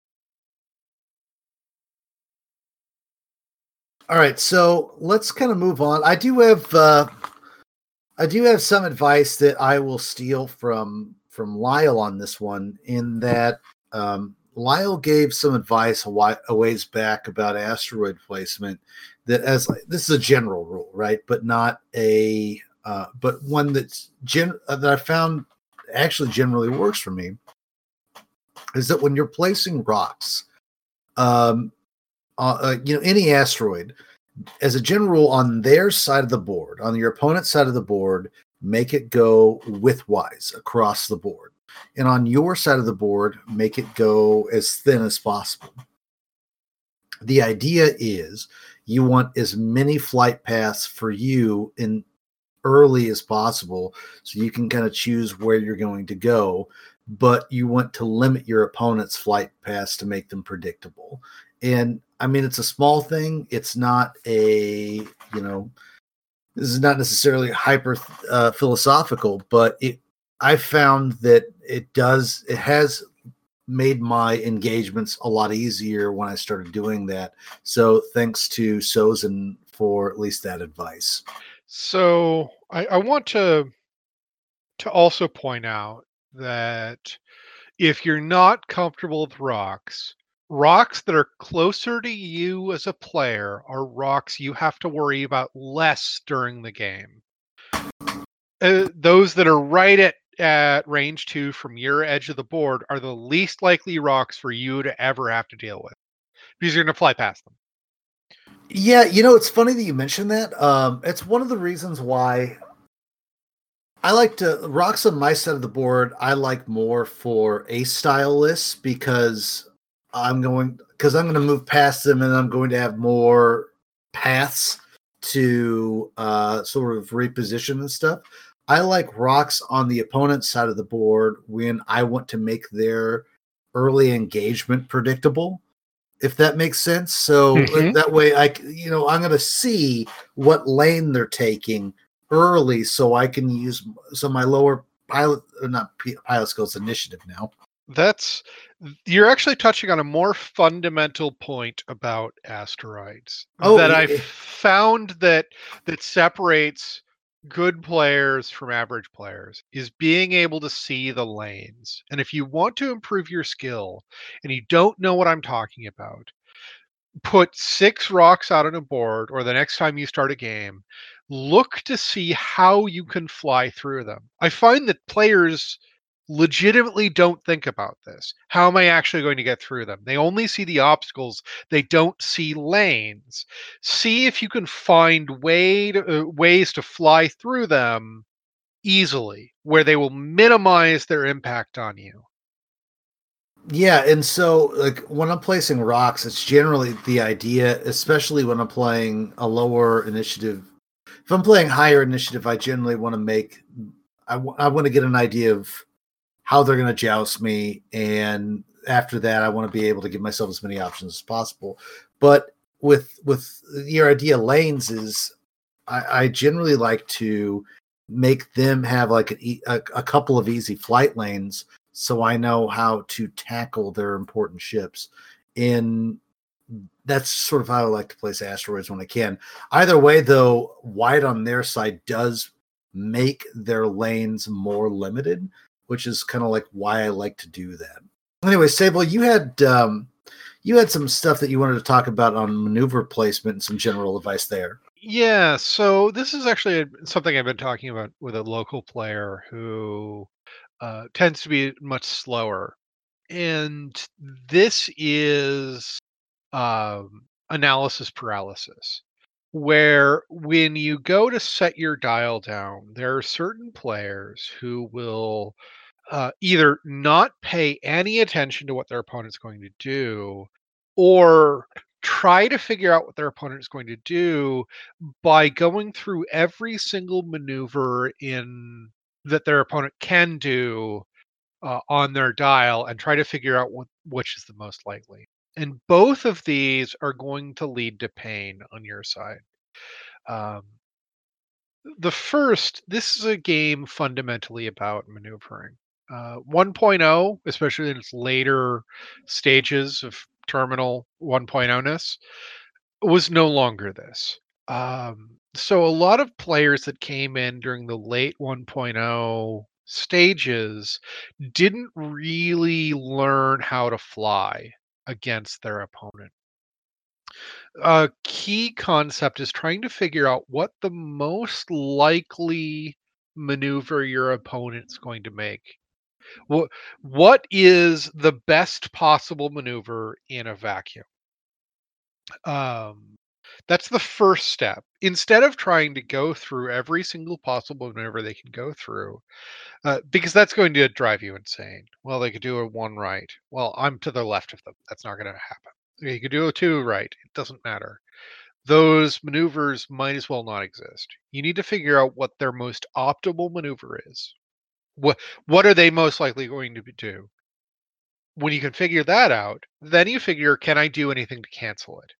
All right, so let's kind of move on. I do have uh, I do have some advice that I will steal from from Lyle on this one, in that um, Lyle gave some advice a, while, a ways back about asteroid placement. That as this is a general rule, right? But not a uh, but one that's gen- that I found actually generally works for me. Is that when you're placing rocks, um, uh, uh, you know, any asteroid, as a general rule, on their side of the board, on your opponent's side of the board, make it go widthwise across the board. And on your side of the board, make it go as thin as possible. The idea is you want as many flight paths for you in early as possible, so you can kind of choose where you're going to go, but you want to limit your opponent's flight paths to make them predictable. And I mean, it's a small thing. It's not a, you know, this is not necessarily hyper uh, philosophical, but it, I found that it does, it has made my engagements a lot easier when I started doing that. So thanks to Sozin for at least that advice. So I, I want to to also point out that if you're not comfortable with rocks, rocks that are closer to you as a player are rocks you have to worry about less during the game. Uh, those that are right at, at range two from your edge of the board are the least likely rocks for you to ever have to deal with, because you're going to fly past them. Yeah, you know, it's funny that you mentioned that. Um, it's one of the reasons why I like to rocks on my side of the board. I like more for ace style lists, because I'm going because I'm going to move past them, and I'm going to have more paths to uh, sort of reposition and stuff. I like rocks on the opponent's side of the board when I want to make their early engagement predictable, if that makes sense. So Mhm. that way, I c- you know I'm going to see what lane they're taking early, so I can use so my lower pilot or not P- pilot skills initiative now. That's You're actually touching on a more fundamental point about asteroids Oh, that y- I eh, found that that separates good players from average players is being able to see the lanes. And if you want to improve your skill and you don't know what I'm talking about, put six rocks out on a board, or the next time you start a game, look to see how you can fly through them. I find that players legitimately don't think about this. How am I actually going to get through them? They only see the obstacles, they don't see lanes. See if you can find way to, uh, ways to fly through them easily, where they will minimize their impact on you. yeah, and so like when I'm placing rocks, it's generally the idea, especially when I'm playing a lower initiative. If I'm playing higher initiative, I generally want to make I, w- I want to get an idea of how they're going to joust me, and after that, I want to be able to give myself as many options as possible. But with with your idea lanes is, I, I generally like to make them have like an e- a, a couple of easy flight lanes, so I know how to tackle their important ships. And that's sort of how I like to place asteroids when I can. Either way, though, wide on their side does make their lanes more limited, which is kind of like why I like to do that. Anyway, Sable, you had um, you had some stuff that you wanted to talk about on maneuver placement and some general advice there. Yeah, so this is actually a, something I've been talking about with a local player who uh, tends to be much slower. And this is um, analysis paralysis. where when you go to set your dial down, there are certain players who will uh, either not pay any attention to what their opponent's going to do, or try to figure out what their opponent is going to do by going through every single maneuver in that their opponent can do uh, on their dial and try to figure out what, which is the most likely. And both of these are going to lead to pain on your side. Um, the first, this is a game fundamentally about maneuvering. Uh, one point oh, especially in its later stages of terminal one point oh-ness, was no longer this. Um, so a lot of players that came in during the late one point oh stages didn't really learn how to fly against their opponent. A key concept is trying to figure out what the most likely maneuver your opponent's going to make. What what is the best possible maneuver in a vacuum? Um, that's the first step. Instead of trying to go through every single possible maneuver they can go through, uh, because that's going to drive you insane. Well, they could do a one right. Well, I'm to the left of them. That's not going to happen. You could do a two right. It doesn't matter. Those maneuvers might as well not exist. You need to figure out what their most optimal maneuver is. What what are they most likely going to do? When you can figure that out, then you figure, can I do anything to cancel it?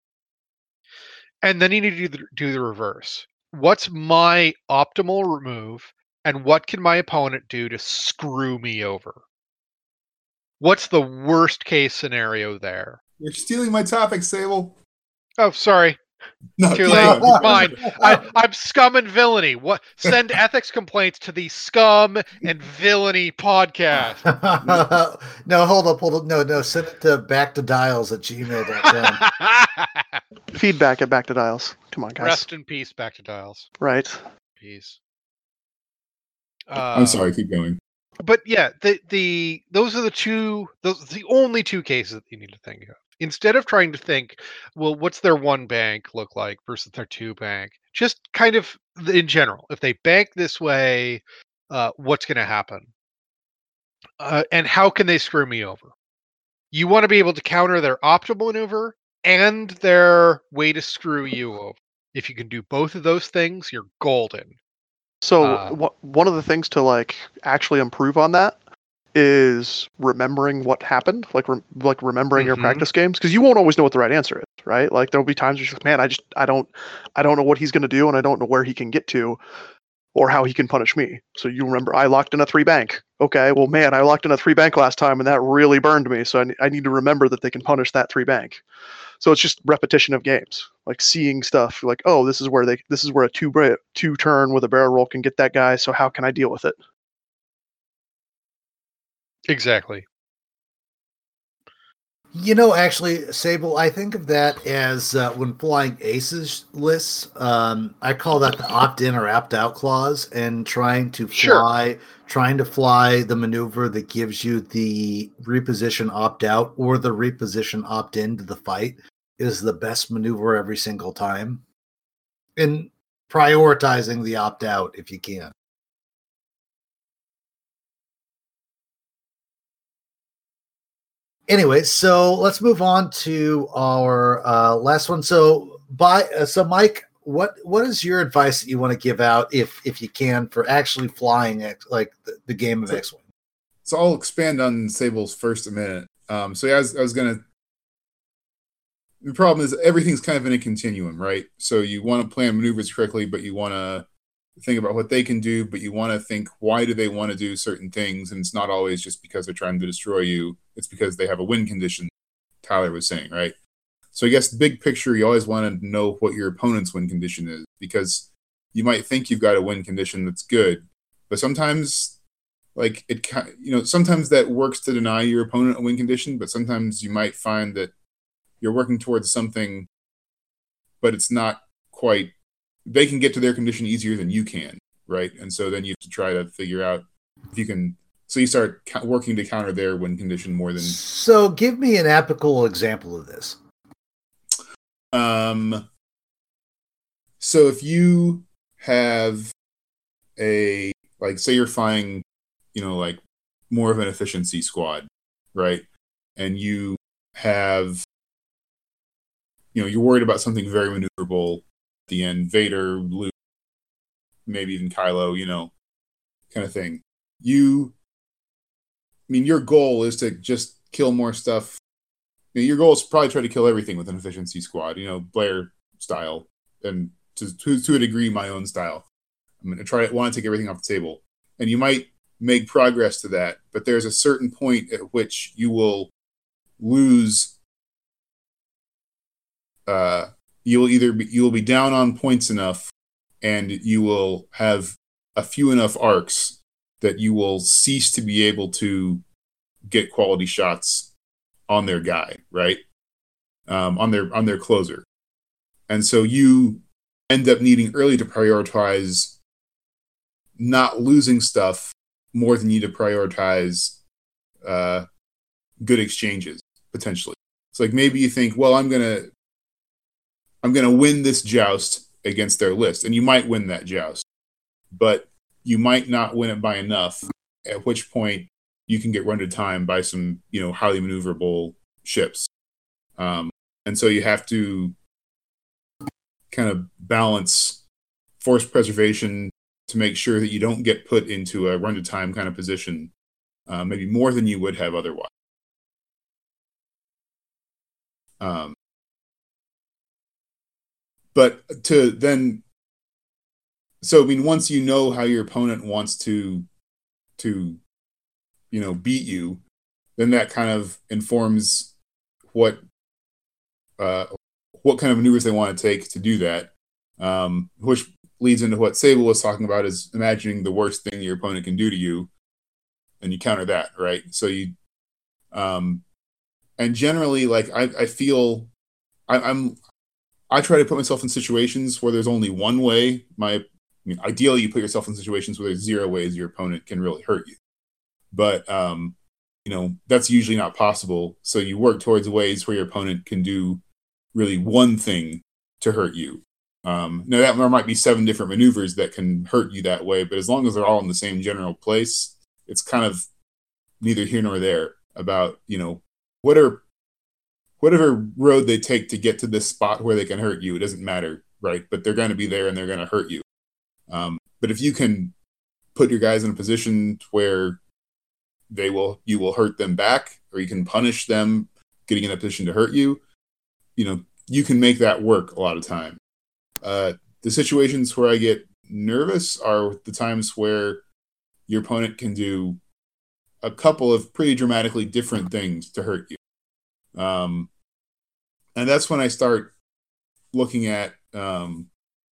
And then you need to do the, do the reverse. What's my optimal move, and what can my opponent do to screw me over? What's the worst case scenario there? You're stealing my topic, Sable. Oh, sorry. No, Too keep late. going. Mine. I, I'm scum and villainy. What? Send ethics complaints to the Scum and Villainy podcast. No, hold up, hold up. No, no, send it to back to dials at gmail dot com. Feedback at Back to Dials. Come on, guys. Rest in peace, Back to Dials. Right. Peace. Uh, I'm sorry, keep going. But yeah, the the those are the two. Those are the only two cases that you need to think of. Instead of trying to think, well, what's their one bank look like versus their two bank? Just kind of in general, if they bank this way, uh, what's going to happen? Uh, and how can they screw me over? You want to be able to counter their optimal maneuver and their way to screw you over. If you can do both of those things, you're golden. So Uh, wh- one of the things to like actually improve on that is remembering what happened, like re- like remembering your Mhm. practice games, because you won't always know what the right answer is, right? Like there'll be times where you're like, man, I just I don't I don't know what he's going to do, and I don't know where he can get to, or how he can punish me. So you remember, I locked in a three bank. Okay, well, man, I locked in a three bank last time, and that really burned me. So I, ne- I need to remember that they can punish that three bank. So it's just repetition of games, like seeing stuff, like, oh, this is where they this is where a two bra- two turn with a barrel roll can get that guy. So how can I deal with it? Exactly. You know, actually, Sable, I think of that as uh, when flying aces lists. Um, I call that the opt-in or opt-out clause, and trying to Sure. fly, trying to fly the maneuver that gives you the reposition opt-out or the reposition opt-in to the fight is the best maneuver every single time. And prioritizing the opt-out if you can. Anyway, so let's move on to our uh, last one. So, by uh, so Mike, what what is your advice that you want to give out, if if you can, for actually flying X, like the, the game of So- X-wing? So I'll expand on Sable's first a minute. Um, so yeah, I was, I was gonna. The problem is everything's kind of in a continuum, right? So you want to plan maneuvers correctly, but you want to think about what they can do, but you want to think, why do they want to do certain things? And it's not always just because they're trying to destroy you. It's because they have a win condition, Tyler was saying, right? So I guess the big picture, you always want to know what your opponent's win condition is, because you might think you've got a win condition that's good, but sometimes, like, it, ki- you know, sometimes that works to deny your opponent a win condition, but sometimes you might find that you're working towards something, but it's not quite, they can get to their condition easier than you can, right? And so then you have to try to figure out if you can, so you start co- working to counter their win condition more than, So, give me an apical example of this. um, So if you have a, like, say you're flying, you know, like more of an efficiency squad, right? And you have, you know, you're worried about something very maneuverable at the end, Vader, Luke, maybe even Kylo, you know, kind of thing. You, I mean, your goal is to just kill more stuff. I mean, your goal is to probably try to kill everything with an efficiency squad, you know, Blair style, and to, to, to a degree, my own style. I'm going to try to want to take everything off the table. And you might make progress to that, but there's a certain point at which you will lose. Uh, you will either be, you will be down on points enough, and you will have a few enough arcs that you will cease to be able to get quality shots on their guy, right? Um, on their on their closer, and so you end up needing early to prioritize not losing stuff more than you need to prioritize uh, good exchanges potentially. It's like maybe you think, well, I'm gonna I'm gonna win this joust against their list, and you might win that joust, but you might not win it by enough. At which point you can get run to time by some, you know, highly maneuverable ships, um, and so you have to kind of balance force preservation to make sure that you don't get put into a run to time kind of position, uh, maybe more than you would have otherwise. Um, but to then, so I mean, once you know how your opponent wants to, to, you know, beat you, then that kind of informs what, uh, what kind of maneuvers they want to take to do that, um, which leads into what Sable was talking about, is imagining the worst thing your opponent can do to you, and you counter that, right? So you, um, and generally, like I, I feel, I, I'm, I try to put myself in situations where there's only one way. My, I mean, ideally, you put yourself in situations where there's zero ways your opponent can really hurt you, but um, you know, that's usually not possible. So you work towards ways where your opponent can do really one thing to hurt you. Um, now that there might be seven different maneuvers that can hurt you that way, but as long as they're all in the same general place, it's kind of neither here nor there about, you know, whatever, whatever road they take to get to this spot where they can hurt you, it doesn't matter, right? But they're going to be there and they're going to hurt you. Um, but if you can put your guys in a position where they will, you will hurt them back, or you can punish them getting in a position to hurt you, you know, you can make that work a lot of time. Uh, the situations where I get nervous are the times where your opponent can do a couple of pretty dramatically different things to hurt you. Um, and that's when I start looking at, um,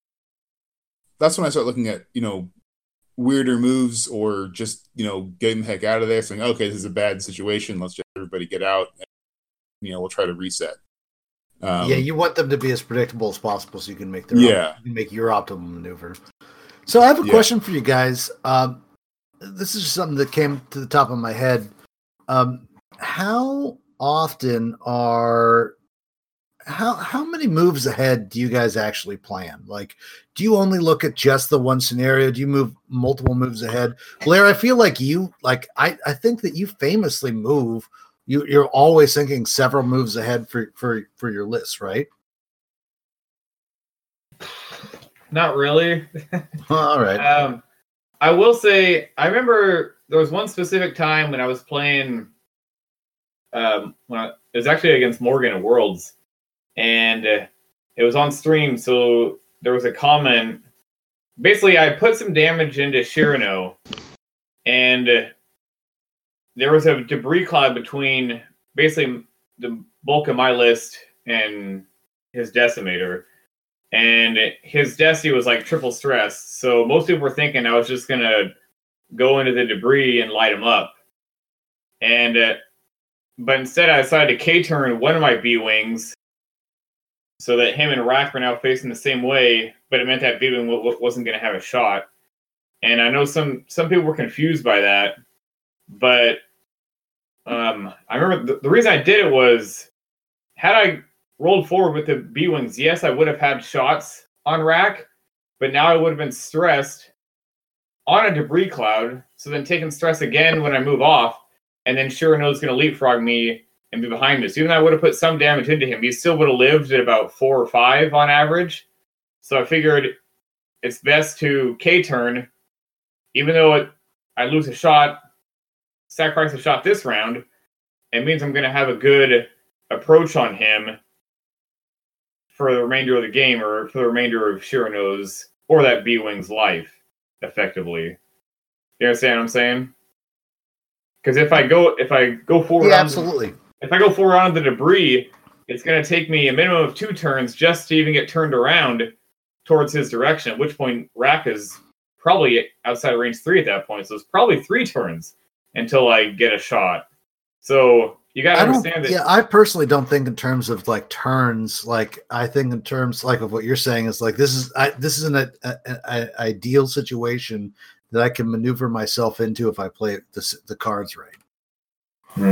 that's when I start looking at, you know, weirder moves, or just, you know, getting the heck out of there, saying, okay, this is a bad situation. Let's just everybody get out, and, you know, we'll try to reset. Um, yeah, you want them to be as predictable as possible so you can make their yeah. op- you can make your optimal maneuver. So I have a Yeah. question for you guys. Um, this is something that came to the top of my head. Um, how often are how how many moves ahead do you guys actually plan? Like, do you only look at just the one scenario? Do you move multiple moves ahead? Blair, I feel like you like I, I think that you famously move. You, you're always thinking several moves ahead for, for, for your list, right? Not really. All right. Um, I will say, I remember there was one specific time when I was playing, um, when I, it was actually against Morgan at Worlds, and uh, it was on stream, so there was a comment. Basically, I put some damage into Shirano, and uh, there was a debris cloud between basically the bulk of my list and his decimator. And his deci was like triple stress. So most people were thinking I was just going to go into the debris and light him up. And, uh, but instead I decided to K-turn one of my B-Wings so that him and Rack were now facing the same way, but it meant that B-Wing w- wasn't going to have a shot. And I know some, some people were confused by that, but Um, I remember the, the reason I did it was, had I rolled forward with the B-Wings, yes, I would have had shots on rack, but now I would have been stressed on a debris cloud, so then taking stress again when I move off, and then Shirano's going to leapfrog me and be behind me. So even though I would have put some damage into him, he still would have lived at about four or five on average. So I figured it's best to K-turn, even though it, I lose a shot, sacrifice a shot this round, it means I'm going to have a good approach on him for the remainder of the game, or for the remainder of Shirano's, or that B-Wing's life. Effectively, you understand what I'm saying? Because if I go, if I go forward, Yeah, on absolutely. The, if I go forward on the debris, it's going to take me a minimum of two turns just to even get turned around towards his direction. At which point, Rack is probably outside of range three at that point, so it's probably three turns until I get a shot. So you got to I don't, understand that. yeah, I personally don't think in terms of like turns. Like I think in terms like of what you're saying is like this is I, this isn't an a, a ideal situation that I can maneuver myself into if I play the the cards right. Hmm.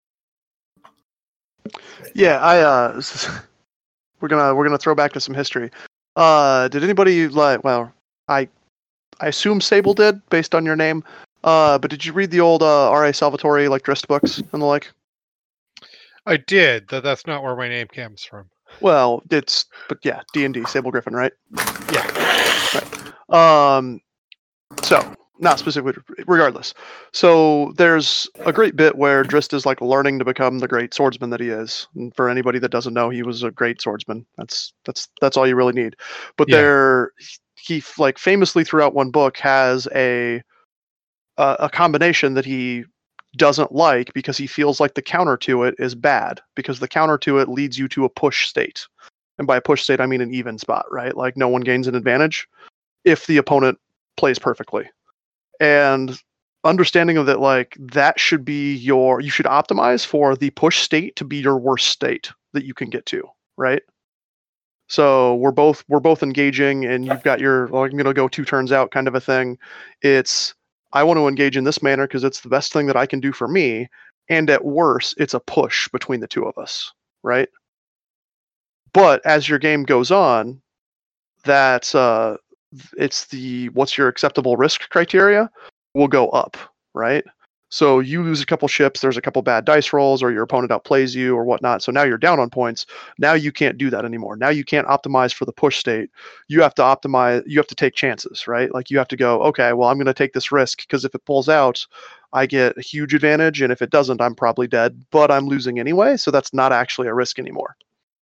Yeah, I uh, we're gonna we're gonna throw back to some history. Uh, did anybody like? Well, I I assume Sable did based on your name. Uh, but did you read the old uh, R A Salvatore like Drist books and the like? I did. That that's not where my name comes from. Well, it's but yeah, D and D, Sable Griffin, right? Yeah. Right. Um, so not specifically, regardless. So there's a great bit where Drist is like learning to become the great swordsman that he is. And for anybody that doesn't know, he was a great swordsman. That's that's that's all you really need. But Yeah. there, he like famously throughout one book has a a, a combination that he doesn't like because he feels like the counter to it is bad, because the counter to it leads you to a push state. And by a push state, I mean an even spot, right? Like no one gains an advantage if the opponent plays perfectly. And understanding of that, like that should be your, you should optimize for the push state to be your worst state that you can get to, right? So we're both, we're both engaging and you've got your, well, I'm going to go two turns out kind of a thing. It's, I want to engage in this manner because it's the best thing that I can do for me. And at worst, it's a push between the two of us, right? But as your game goes on, that uh, it's the what's your acceptable risk criteria will go up, right? So you lose a couple ships, there's a couple bad dice rolls, or your opponent outplays you or whatnot. So now you're down on points. Now you can't do that anymore. Now you can't optimize for the push state. You have to optimize, you have to take chances, right? Like you have to go, okay, well, I'm going to take this risk because if it pulls out, I get a huge advantage. And if it doesn't, I'm probably dead, but I'm losing anyway. So that's not actually a risk anymore.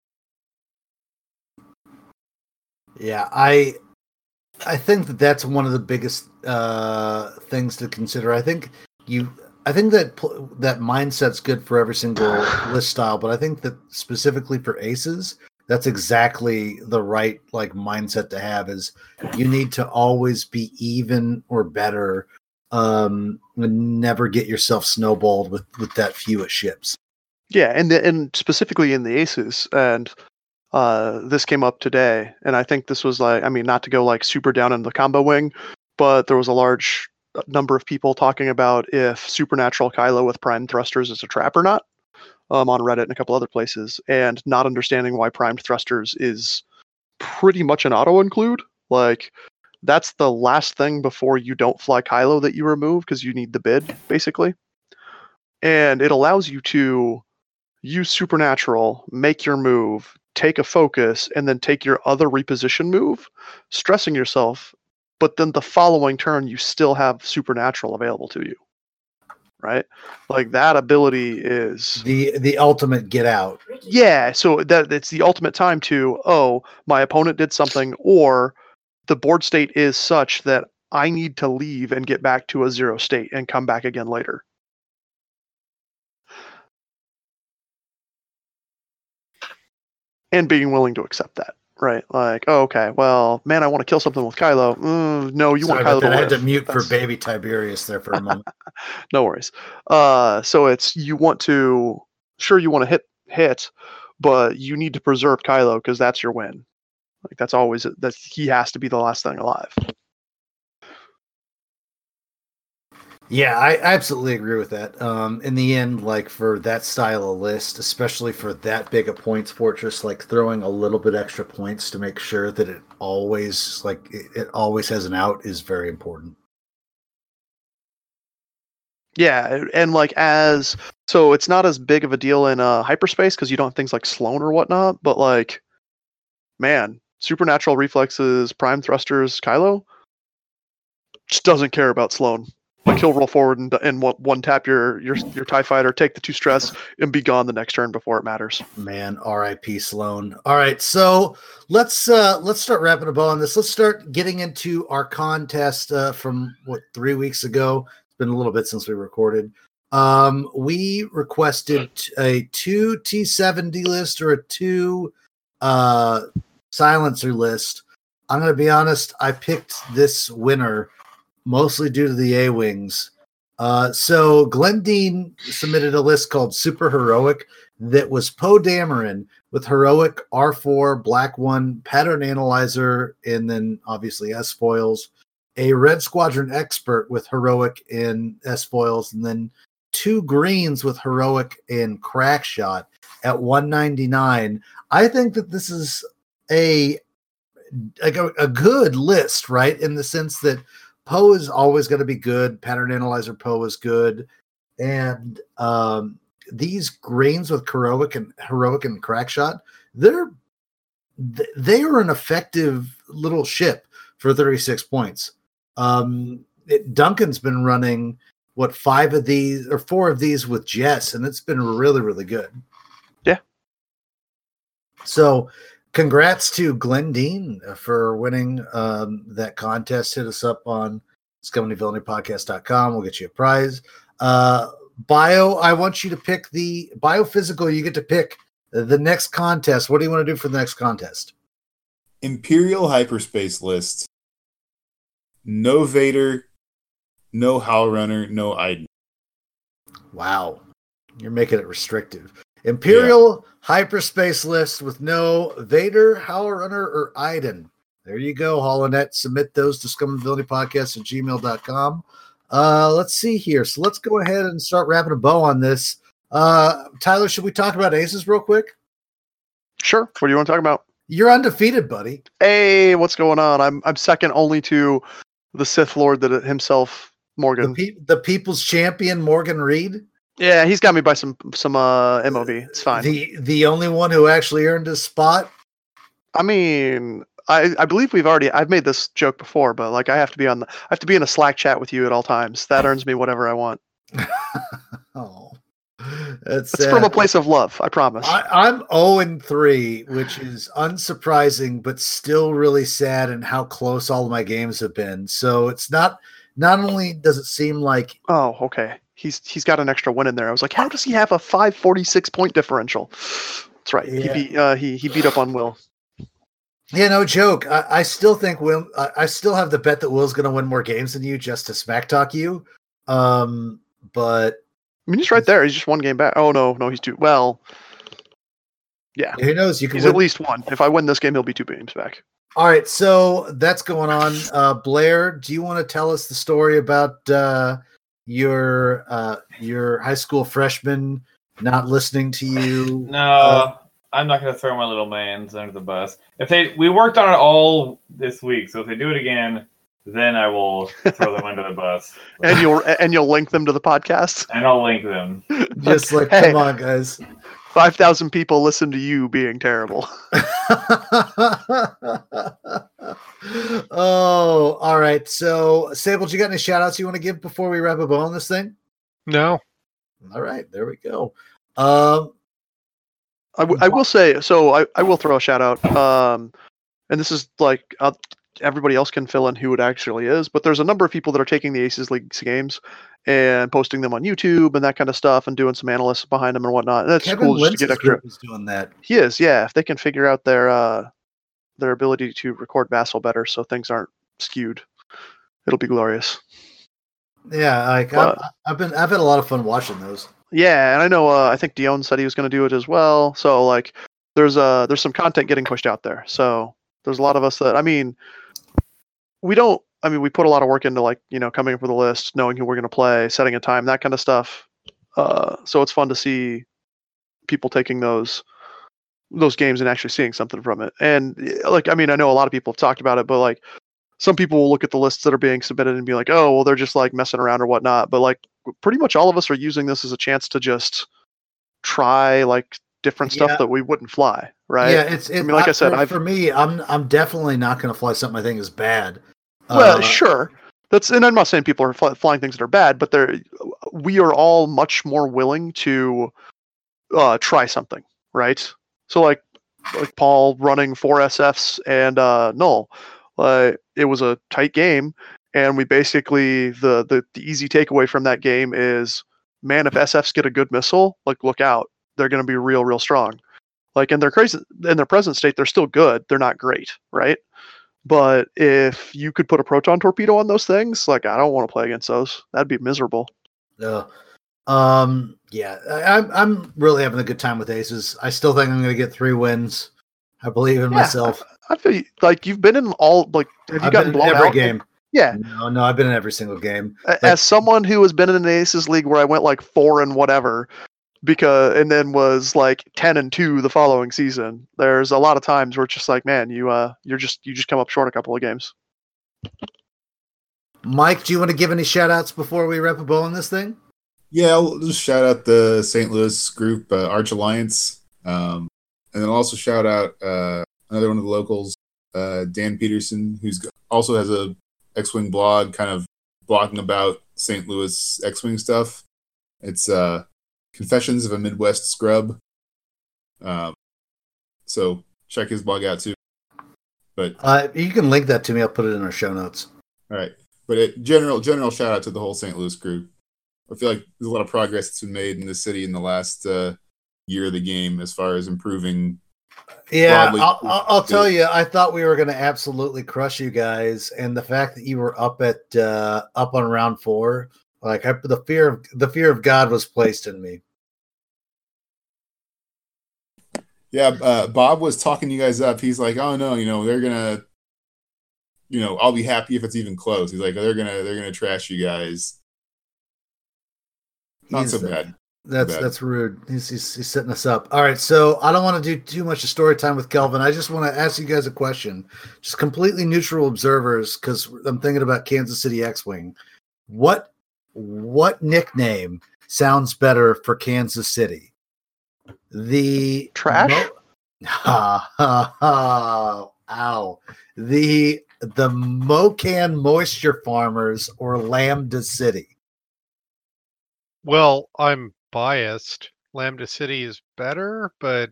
Yeah, I I think that that's one of the biggest uh, things to consider. I think you, I think that pl- that mindset's good for every single list style, but I think that specifically for aces, that's exactly the right like mindset to have. Is you need to always be even or better, um, and never get yourself snowballed with with that few of ships. Yeah, and the, and specifically in the aces, and uh, this came up today, and I think this was like, I mean, not to go like super down in the combo wing, but there was a large number of people talking about if Supernatural Kylo with primed thrusters is a trap or not, um, on Reddit and a couple other places, and not understanding why primed thrusters is pretty much an auto include. Like, that's the last thing before you don't fly Kylo that you remove because you need the bid, basically. And it allows you to use Supernatural, make your move, take a focus, and then take your other reposition move, stressing yourself, but then the following turn you still have Supernatural available to you. Right? Like that ability is the the ultimate get out. Yeah, so that it's the ultimate time to, oh, my opponent did something, or the board state is such that I need to leave and get back to a zero state and come back again later. And being willing to accept that, right? Like, oh, okay, well, man, I want to kill something with Kylo. Mm, no, you Sorry want Kylo about that. to I live. had to mute That's... for baby Tiberius there for a moment. No worries. Uh, so it's, you want to, sure, you want to hit, hit, but you need to preserve Kylo because that's your win. Like, that's always, that he has to be the last thing alive. Yeah, I absolutely agree with that. Um, in the end, like for that style of list, especially for that big a points fortress, like throwing a little bit extra points to make sure that it always like it, it always has an out is very important. Yeah, and like as so it's not as big of a deal in uh, hyperspace because you don't have things like Sloan or whatnot, but like, man, supernatural reflexes, prime thrusters, Kylo just doesn't care about Sloan. Like he'll roll forward and, and one, one tap your your your TIE fighter, take the two stress, and be gone the next turn before it matters. Man, R I P Sloan. All right, so let's uh let's start wrapping a bow on this. Let's start getting into our contest uh, from what three weeks ago. It's been a little bit since we recorded. Um, we requested a two T seven D list or a two uh silencer list. I'm gonna be honest, I picked this winner mostly due to the A-Wings. Uh, so Glendine submitted a list called Super Heroic that was Poe Dameron with Heroic, R four, Black one, Pattern Analyzer, and then obviously S-Foils. A Red Squadron Expert with Heroic and S-Foils, and then two greens with Heroic and Crackshot at one ninety-nine. I think that this is a, a, a good list, right? In the sense that Poe is always going to be good. Pattern Analyzer Poe is good. And um, these greens with heroic and heroic and Crackshot, they're they are an effective little ship for thirty-six points. Um, it, Duncan's been running what five of these or four of these with Jess, and it's been really, really good. Yeah. So congrats to Glendine for winning um, that contest. Hit us up on scum and villainy podcast dot com. We'll get you a prize. Uh, bio, I want you to pick the biophysical. You get to pick the next contest. What do you want to do for the next contest? Imperial hyperspace list. No Vader, no Howlrunner, no Iden. Wow. You're making it restrictive. Imperial yeah. hyperspace list with no Vader, Howlrunner, or Iden. There you go, Holonet. Submit those to scum and villainy podcast at gmail dot com. Uh, let's see here. So let's go ahead and start wrapping a bow on this. Uh, Tyler, should we talk about aces real quick? Sure. What do you want to talk about? You're undefeated, buddy. Hey, what's going on? I'm I'm second only to the Sith Lord that himself, Morgan. The, pe- the people's champion, Morgan Reed. Yeah, he's got me by some some uh, M O V. It's fine. The the only one who actually earned his spot. I mean, I, I believe we've already I've made this joke before, but like I have to be on the I have to be in a Slack chat with you at all times. That earns me whatever I want. Oh, that's it's from a place of love. I promise. I, I'm zero and three, which is unsurprising, but still really sad. And how close all of my games have been. So it's not. Not only does it seem like oh, okay. He's he's got an extra win in there. I was like, how does he have a five forty-six point differential? That's right. Yeah. He beat uh, he he beat up on Will. Yeah, no joke. I, I still think Will. I, I still have the bet that Will's going to win more games than you just to smack talk you. Um, but I mean, he's right there. He's just one game back. Oh no, no, he's two. Well, yeah. Who knows? You can. He's win. at least one. If I win this game, he'll be two games back. All right, so that's going on. Uh, Blair, do you want to tell us the story about uh, your uh, your high school freshman not listening to you? No, uh, I'm not going to throw my little mans under the bus. If they, we worked on it all this week, so if they do it again, then I will throw them under the bus. And you'll and you'll link them to the podcast. And I'll link them. Just like, hey, come on, guys. Five thousand people listen to you being terrible. Oh, all right. So, Sable, you got any shout outs you want to give before we wrap up on this thing? No. All right, there we go. Um, I, w- I will say, so I, I will throw a shout out. Um, and this is like, uh, everybody else can fill in who it actually is, but there's a number of people that are taking the Aces League games and posting them on YouTube and that kind of stuff and doing some analysts behind them and whatnot. And that's Kevin cool just to Lintz's get extra. group is doing that. He is, yeah. If they can figure out their uh, their ability to record Vassal better so things aren't skewed, it'll be glorious. Yeah, like But- I've, I've been, I've had a lot of fun watching those. Yeah, and I know. Uh, I think Dion said he was going to do it as well. So like, there's uh there's some content getting pushed out there. So there's a lot of us that I mean, we don't. I mean, we put a lot of work into like you know coming up with a list, knowing who we're going to play, setting a time, that kind of stuff. Uh, so it's fun to see people taking those those games and actually seeing something from it. And like, I mean, I know a lot of people have talked about it, but like some people will look at the lists that are being submitted and be like, oh, well, they're just like messing around or whatnot. But like pretty much all of us are using this as a chance to just try like different stuff Yeah. that we wouldn't fly. Right. Yeah, it's. It, I mean, like I said, for, I've- for me, I'm I'm definitely not going to fly something I think is bad. Well, Uh, sure. That's, and I'm not saying people are fly, flying things that are bad, but they're, we are all much more willing to uh, try something, right? So like, like Paul running four S Fs and uh, Null, uh, it was a tight game, and we basically the, the the easy takeaway from that game is, man, if S Fs get a good missile, like look out, they're going to be real, real strong. Like in their crazy, in their present state, they're still good. They're not great, right? But if you could put a proton torpedo on those things, like I don't want to play against those. That'd be miserable. No. Um. Yeah, I, I'm I'm really having a good time with aces. I still think I'm going to get three wins. I believe in Yeah, myself. I feel like you've been in all like have you I've gotten been in blown every out? game. Yeah. No, no, I've been in every single game. A- As someone who has been in an aces league where I went like four and whatever, because and then was like ten and two the following season. There's a lot of times where it's just like, man, you uh, you're just you just come up short a couple of games. Mike, do you want to give any shout outs before we wrap a bow on this thing? Yeah, I'll just shout out the Saint Louis group, uh, Arch Alliance, um, and then I'll also shout out uh, another one of the locals, uh, Dan Peterson, who's g- also has a X-Wing blog, kind of blogging about Saint Louis X-Wing stuff. It's uh, Confessions of a Midwest Scrub. Um, so check his blog out too. But Uh, you can link that to me. I'll put it in our show notes. all right, but it, general general shout out to the whole Saint Louis group. I feel like there's a lot of progress that's been made in the city in the last uh, year of the game as far as improving. Yeah, Broadly- I'll, I'll, I'll tell you. I thought we were going to absolutely crush you guys, and the fact that you were up at uh, up on round four, like I, the fear of the fear of God was placed in me. Yeah, uh, Bob was talking you guys up. He's like, "Oh no, you know they're gonna, you know, I'll be happy if it's even close." He's like, "They're gonna, they're gonna trash you guys." Not He's, so uh, bad. That's Bad. that's rude. He's, he's he's setting us up. All right, so I don't want to do too much of story time with Kelvin. I just want to ask you guys a question, just completely neutral observers, because I'm thinking about Kansas City X-Wing. What what nickname sounds better for Kansas City? The Trash? Mo- ha, ha, ha, ow. The the Mocan Moisture Farmers or Lambda City? Well, I'm biased. Lambda City is better, but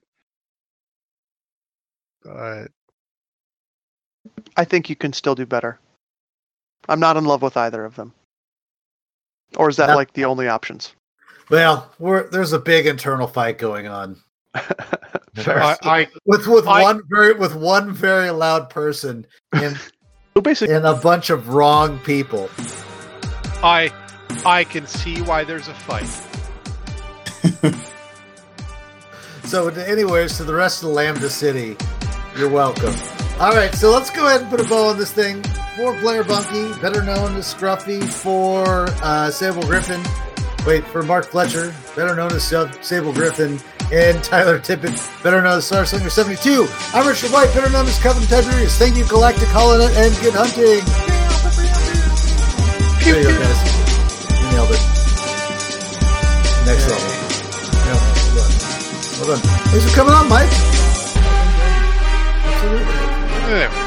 uh, I think you can still do better. I'm not in love with either of them. Or is that No. like the only options? Well, we're, there's a big internal fight going on Fair. I, I with with I- one very with one very loud person and So basically, and a bunch of wrong people. I I can see why there's a fight. So, anyways, to the rest of the Lambda City, you're welcome. All right, so let's go ahead and put a bow on this thing. For Blair Bunky, better known as Scruffy, for uh, Sable Griffin, wait, for Mark Fletcher, better known as Sub- Sable Griffin, and Tyler Tippett, better known as Starslinger seventy-two. I'm Richard White, better known as Kevin Tiberius. Thank you, Galactic Holonet, and good hunting. There you go, guys. You nailed it. Next level. No, hold on. Hold on. Thanks for coming on, Mike. Absolutely. Anyway.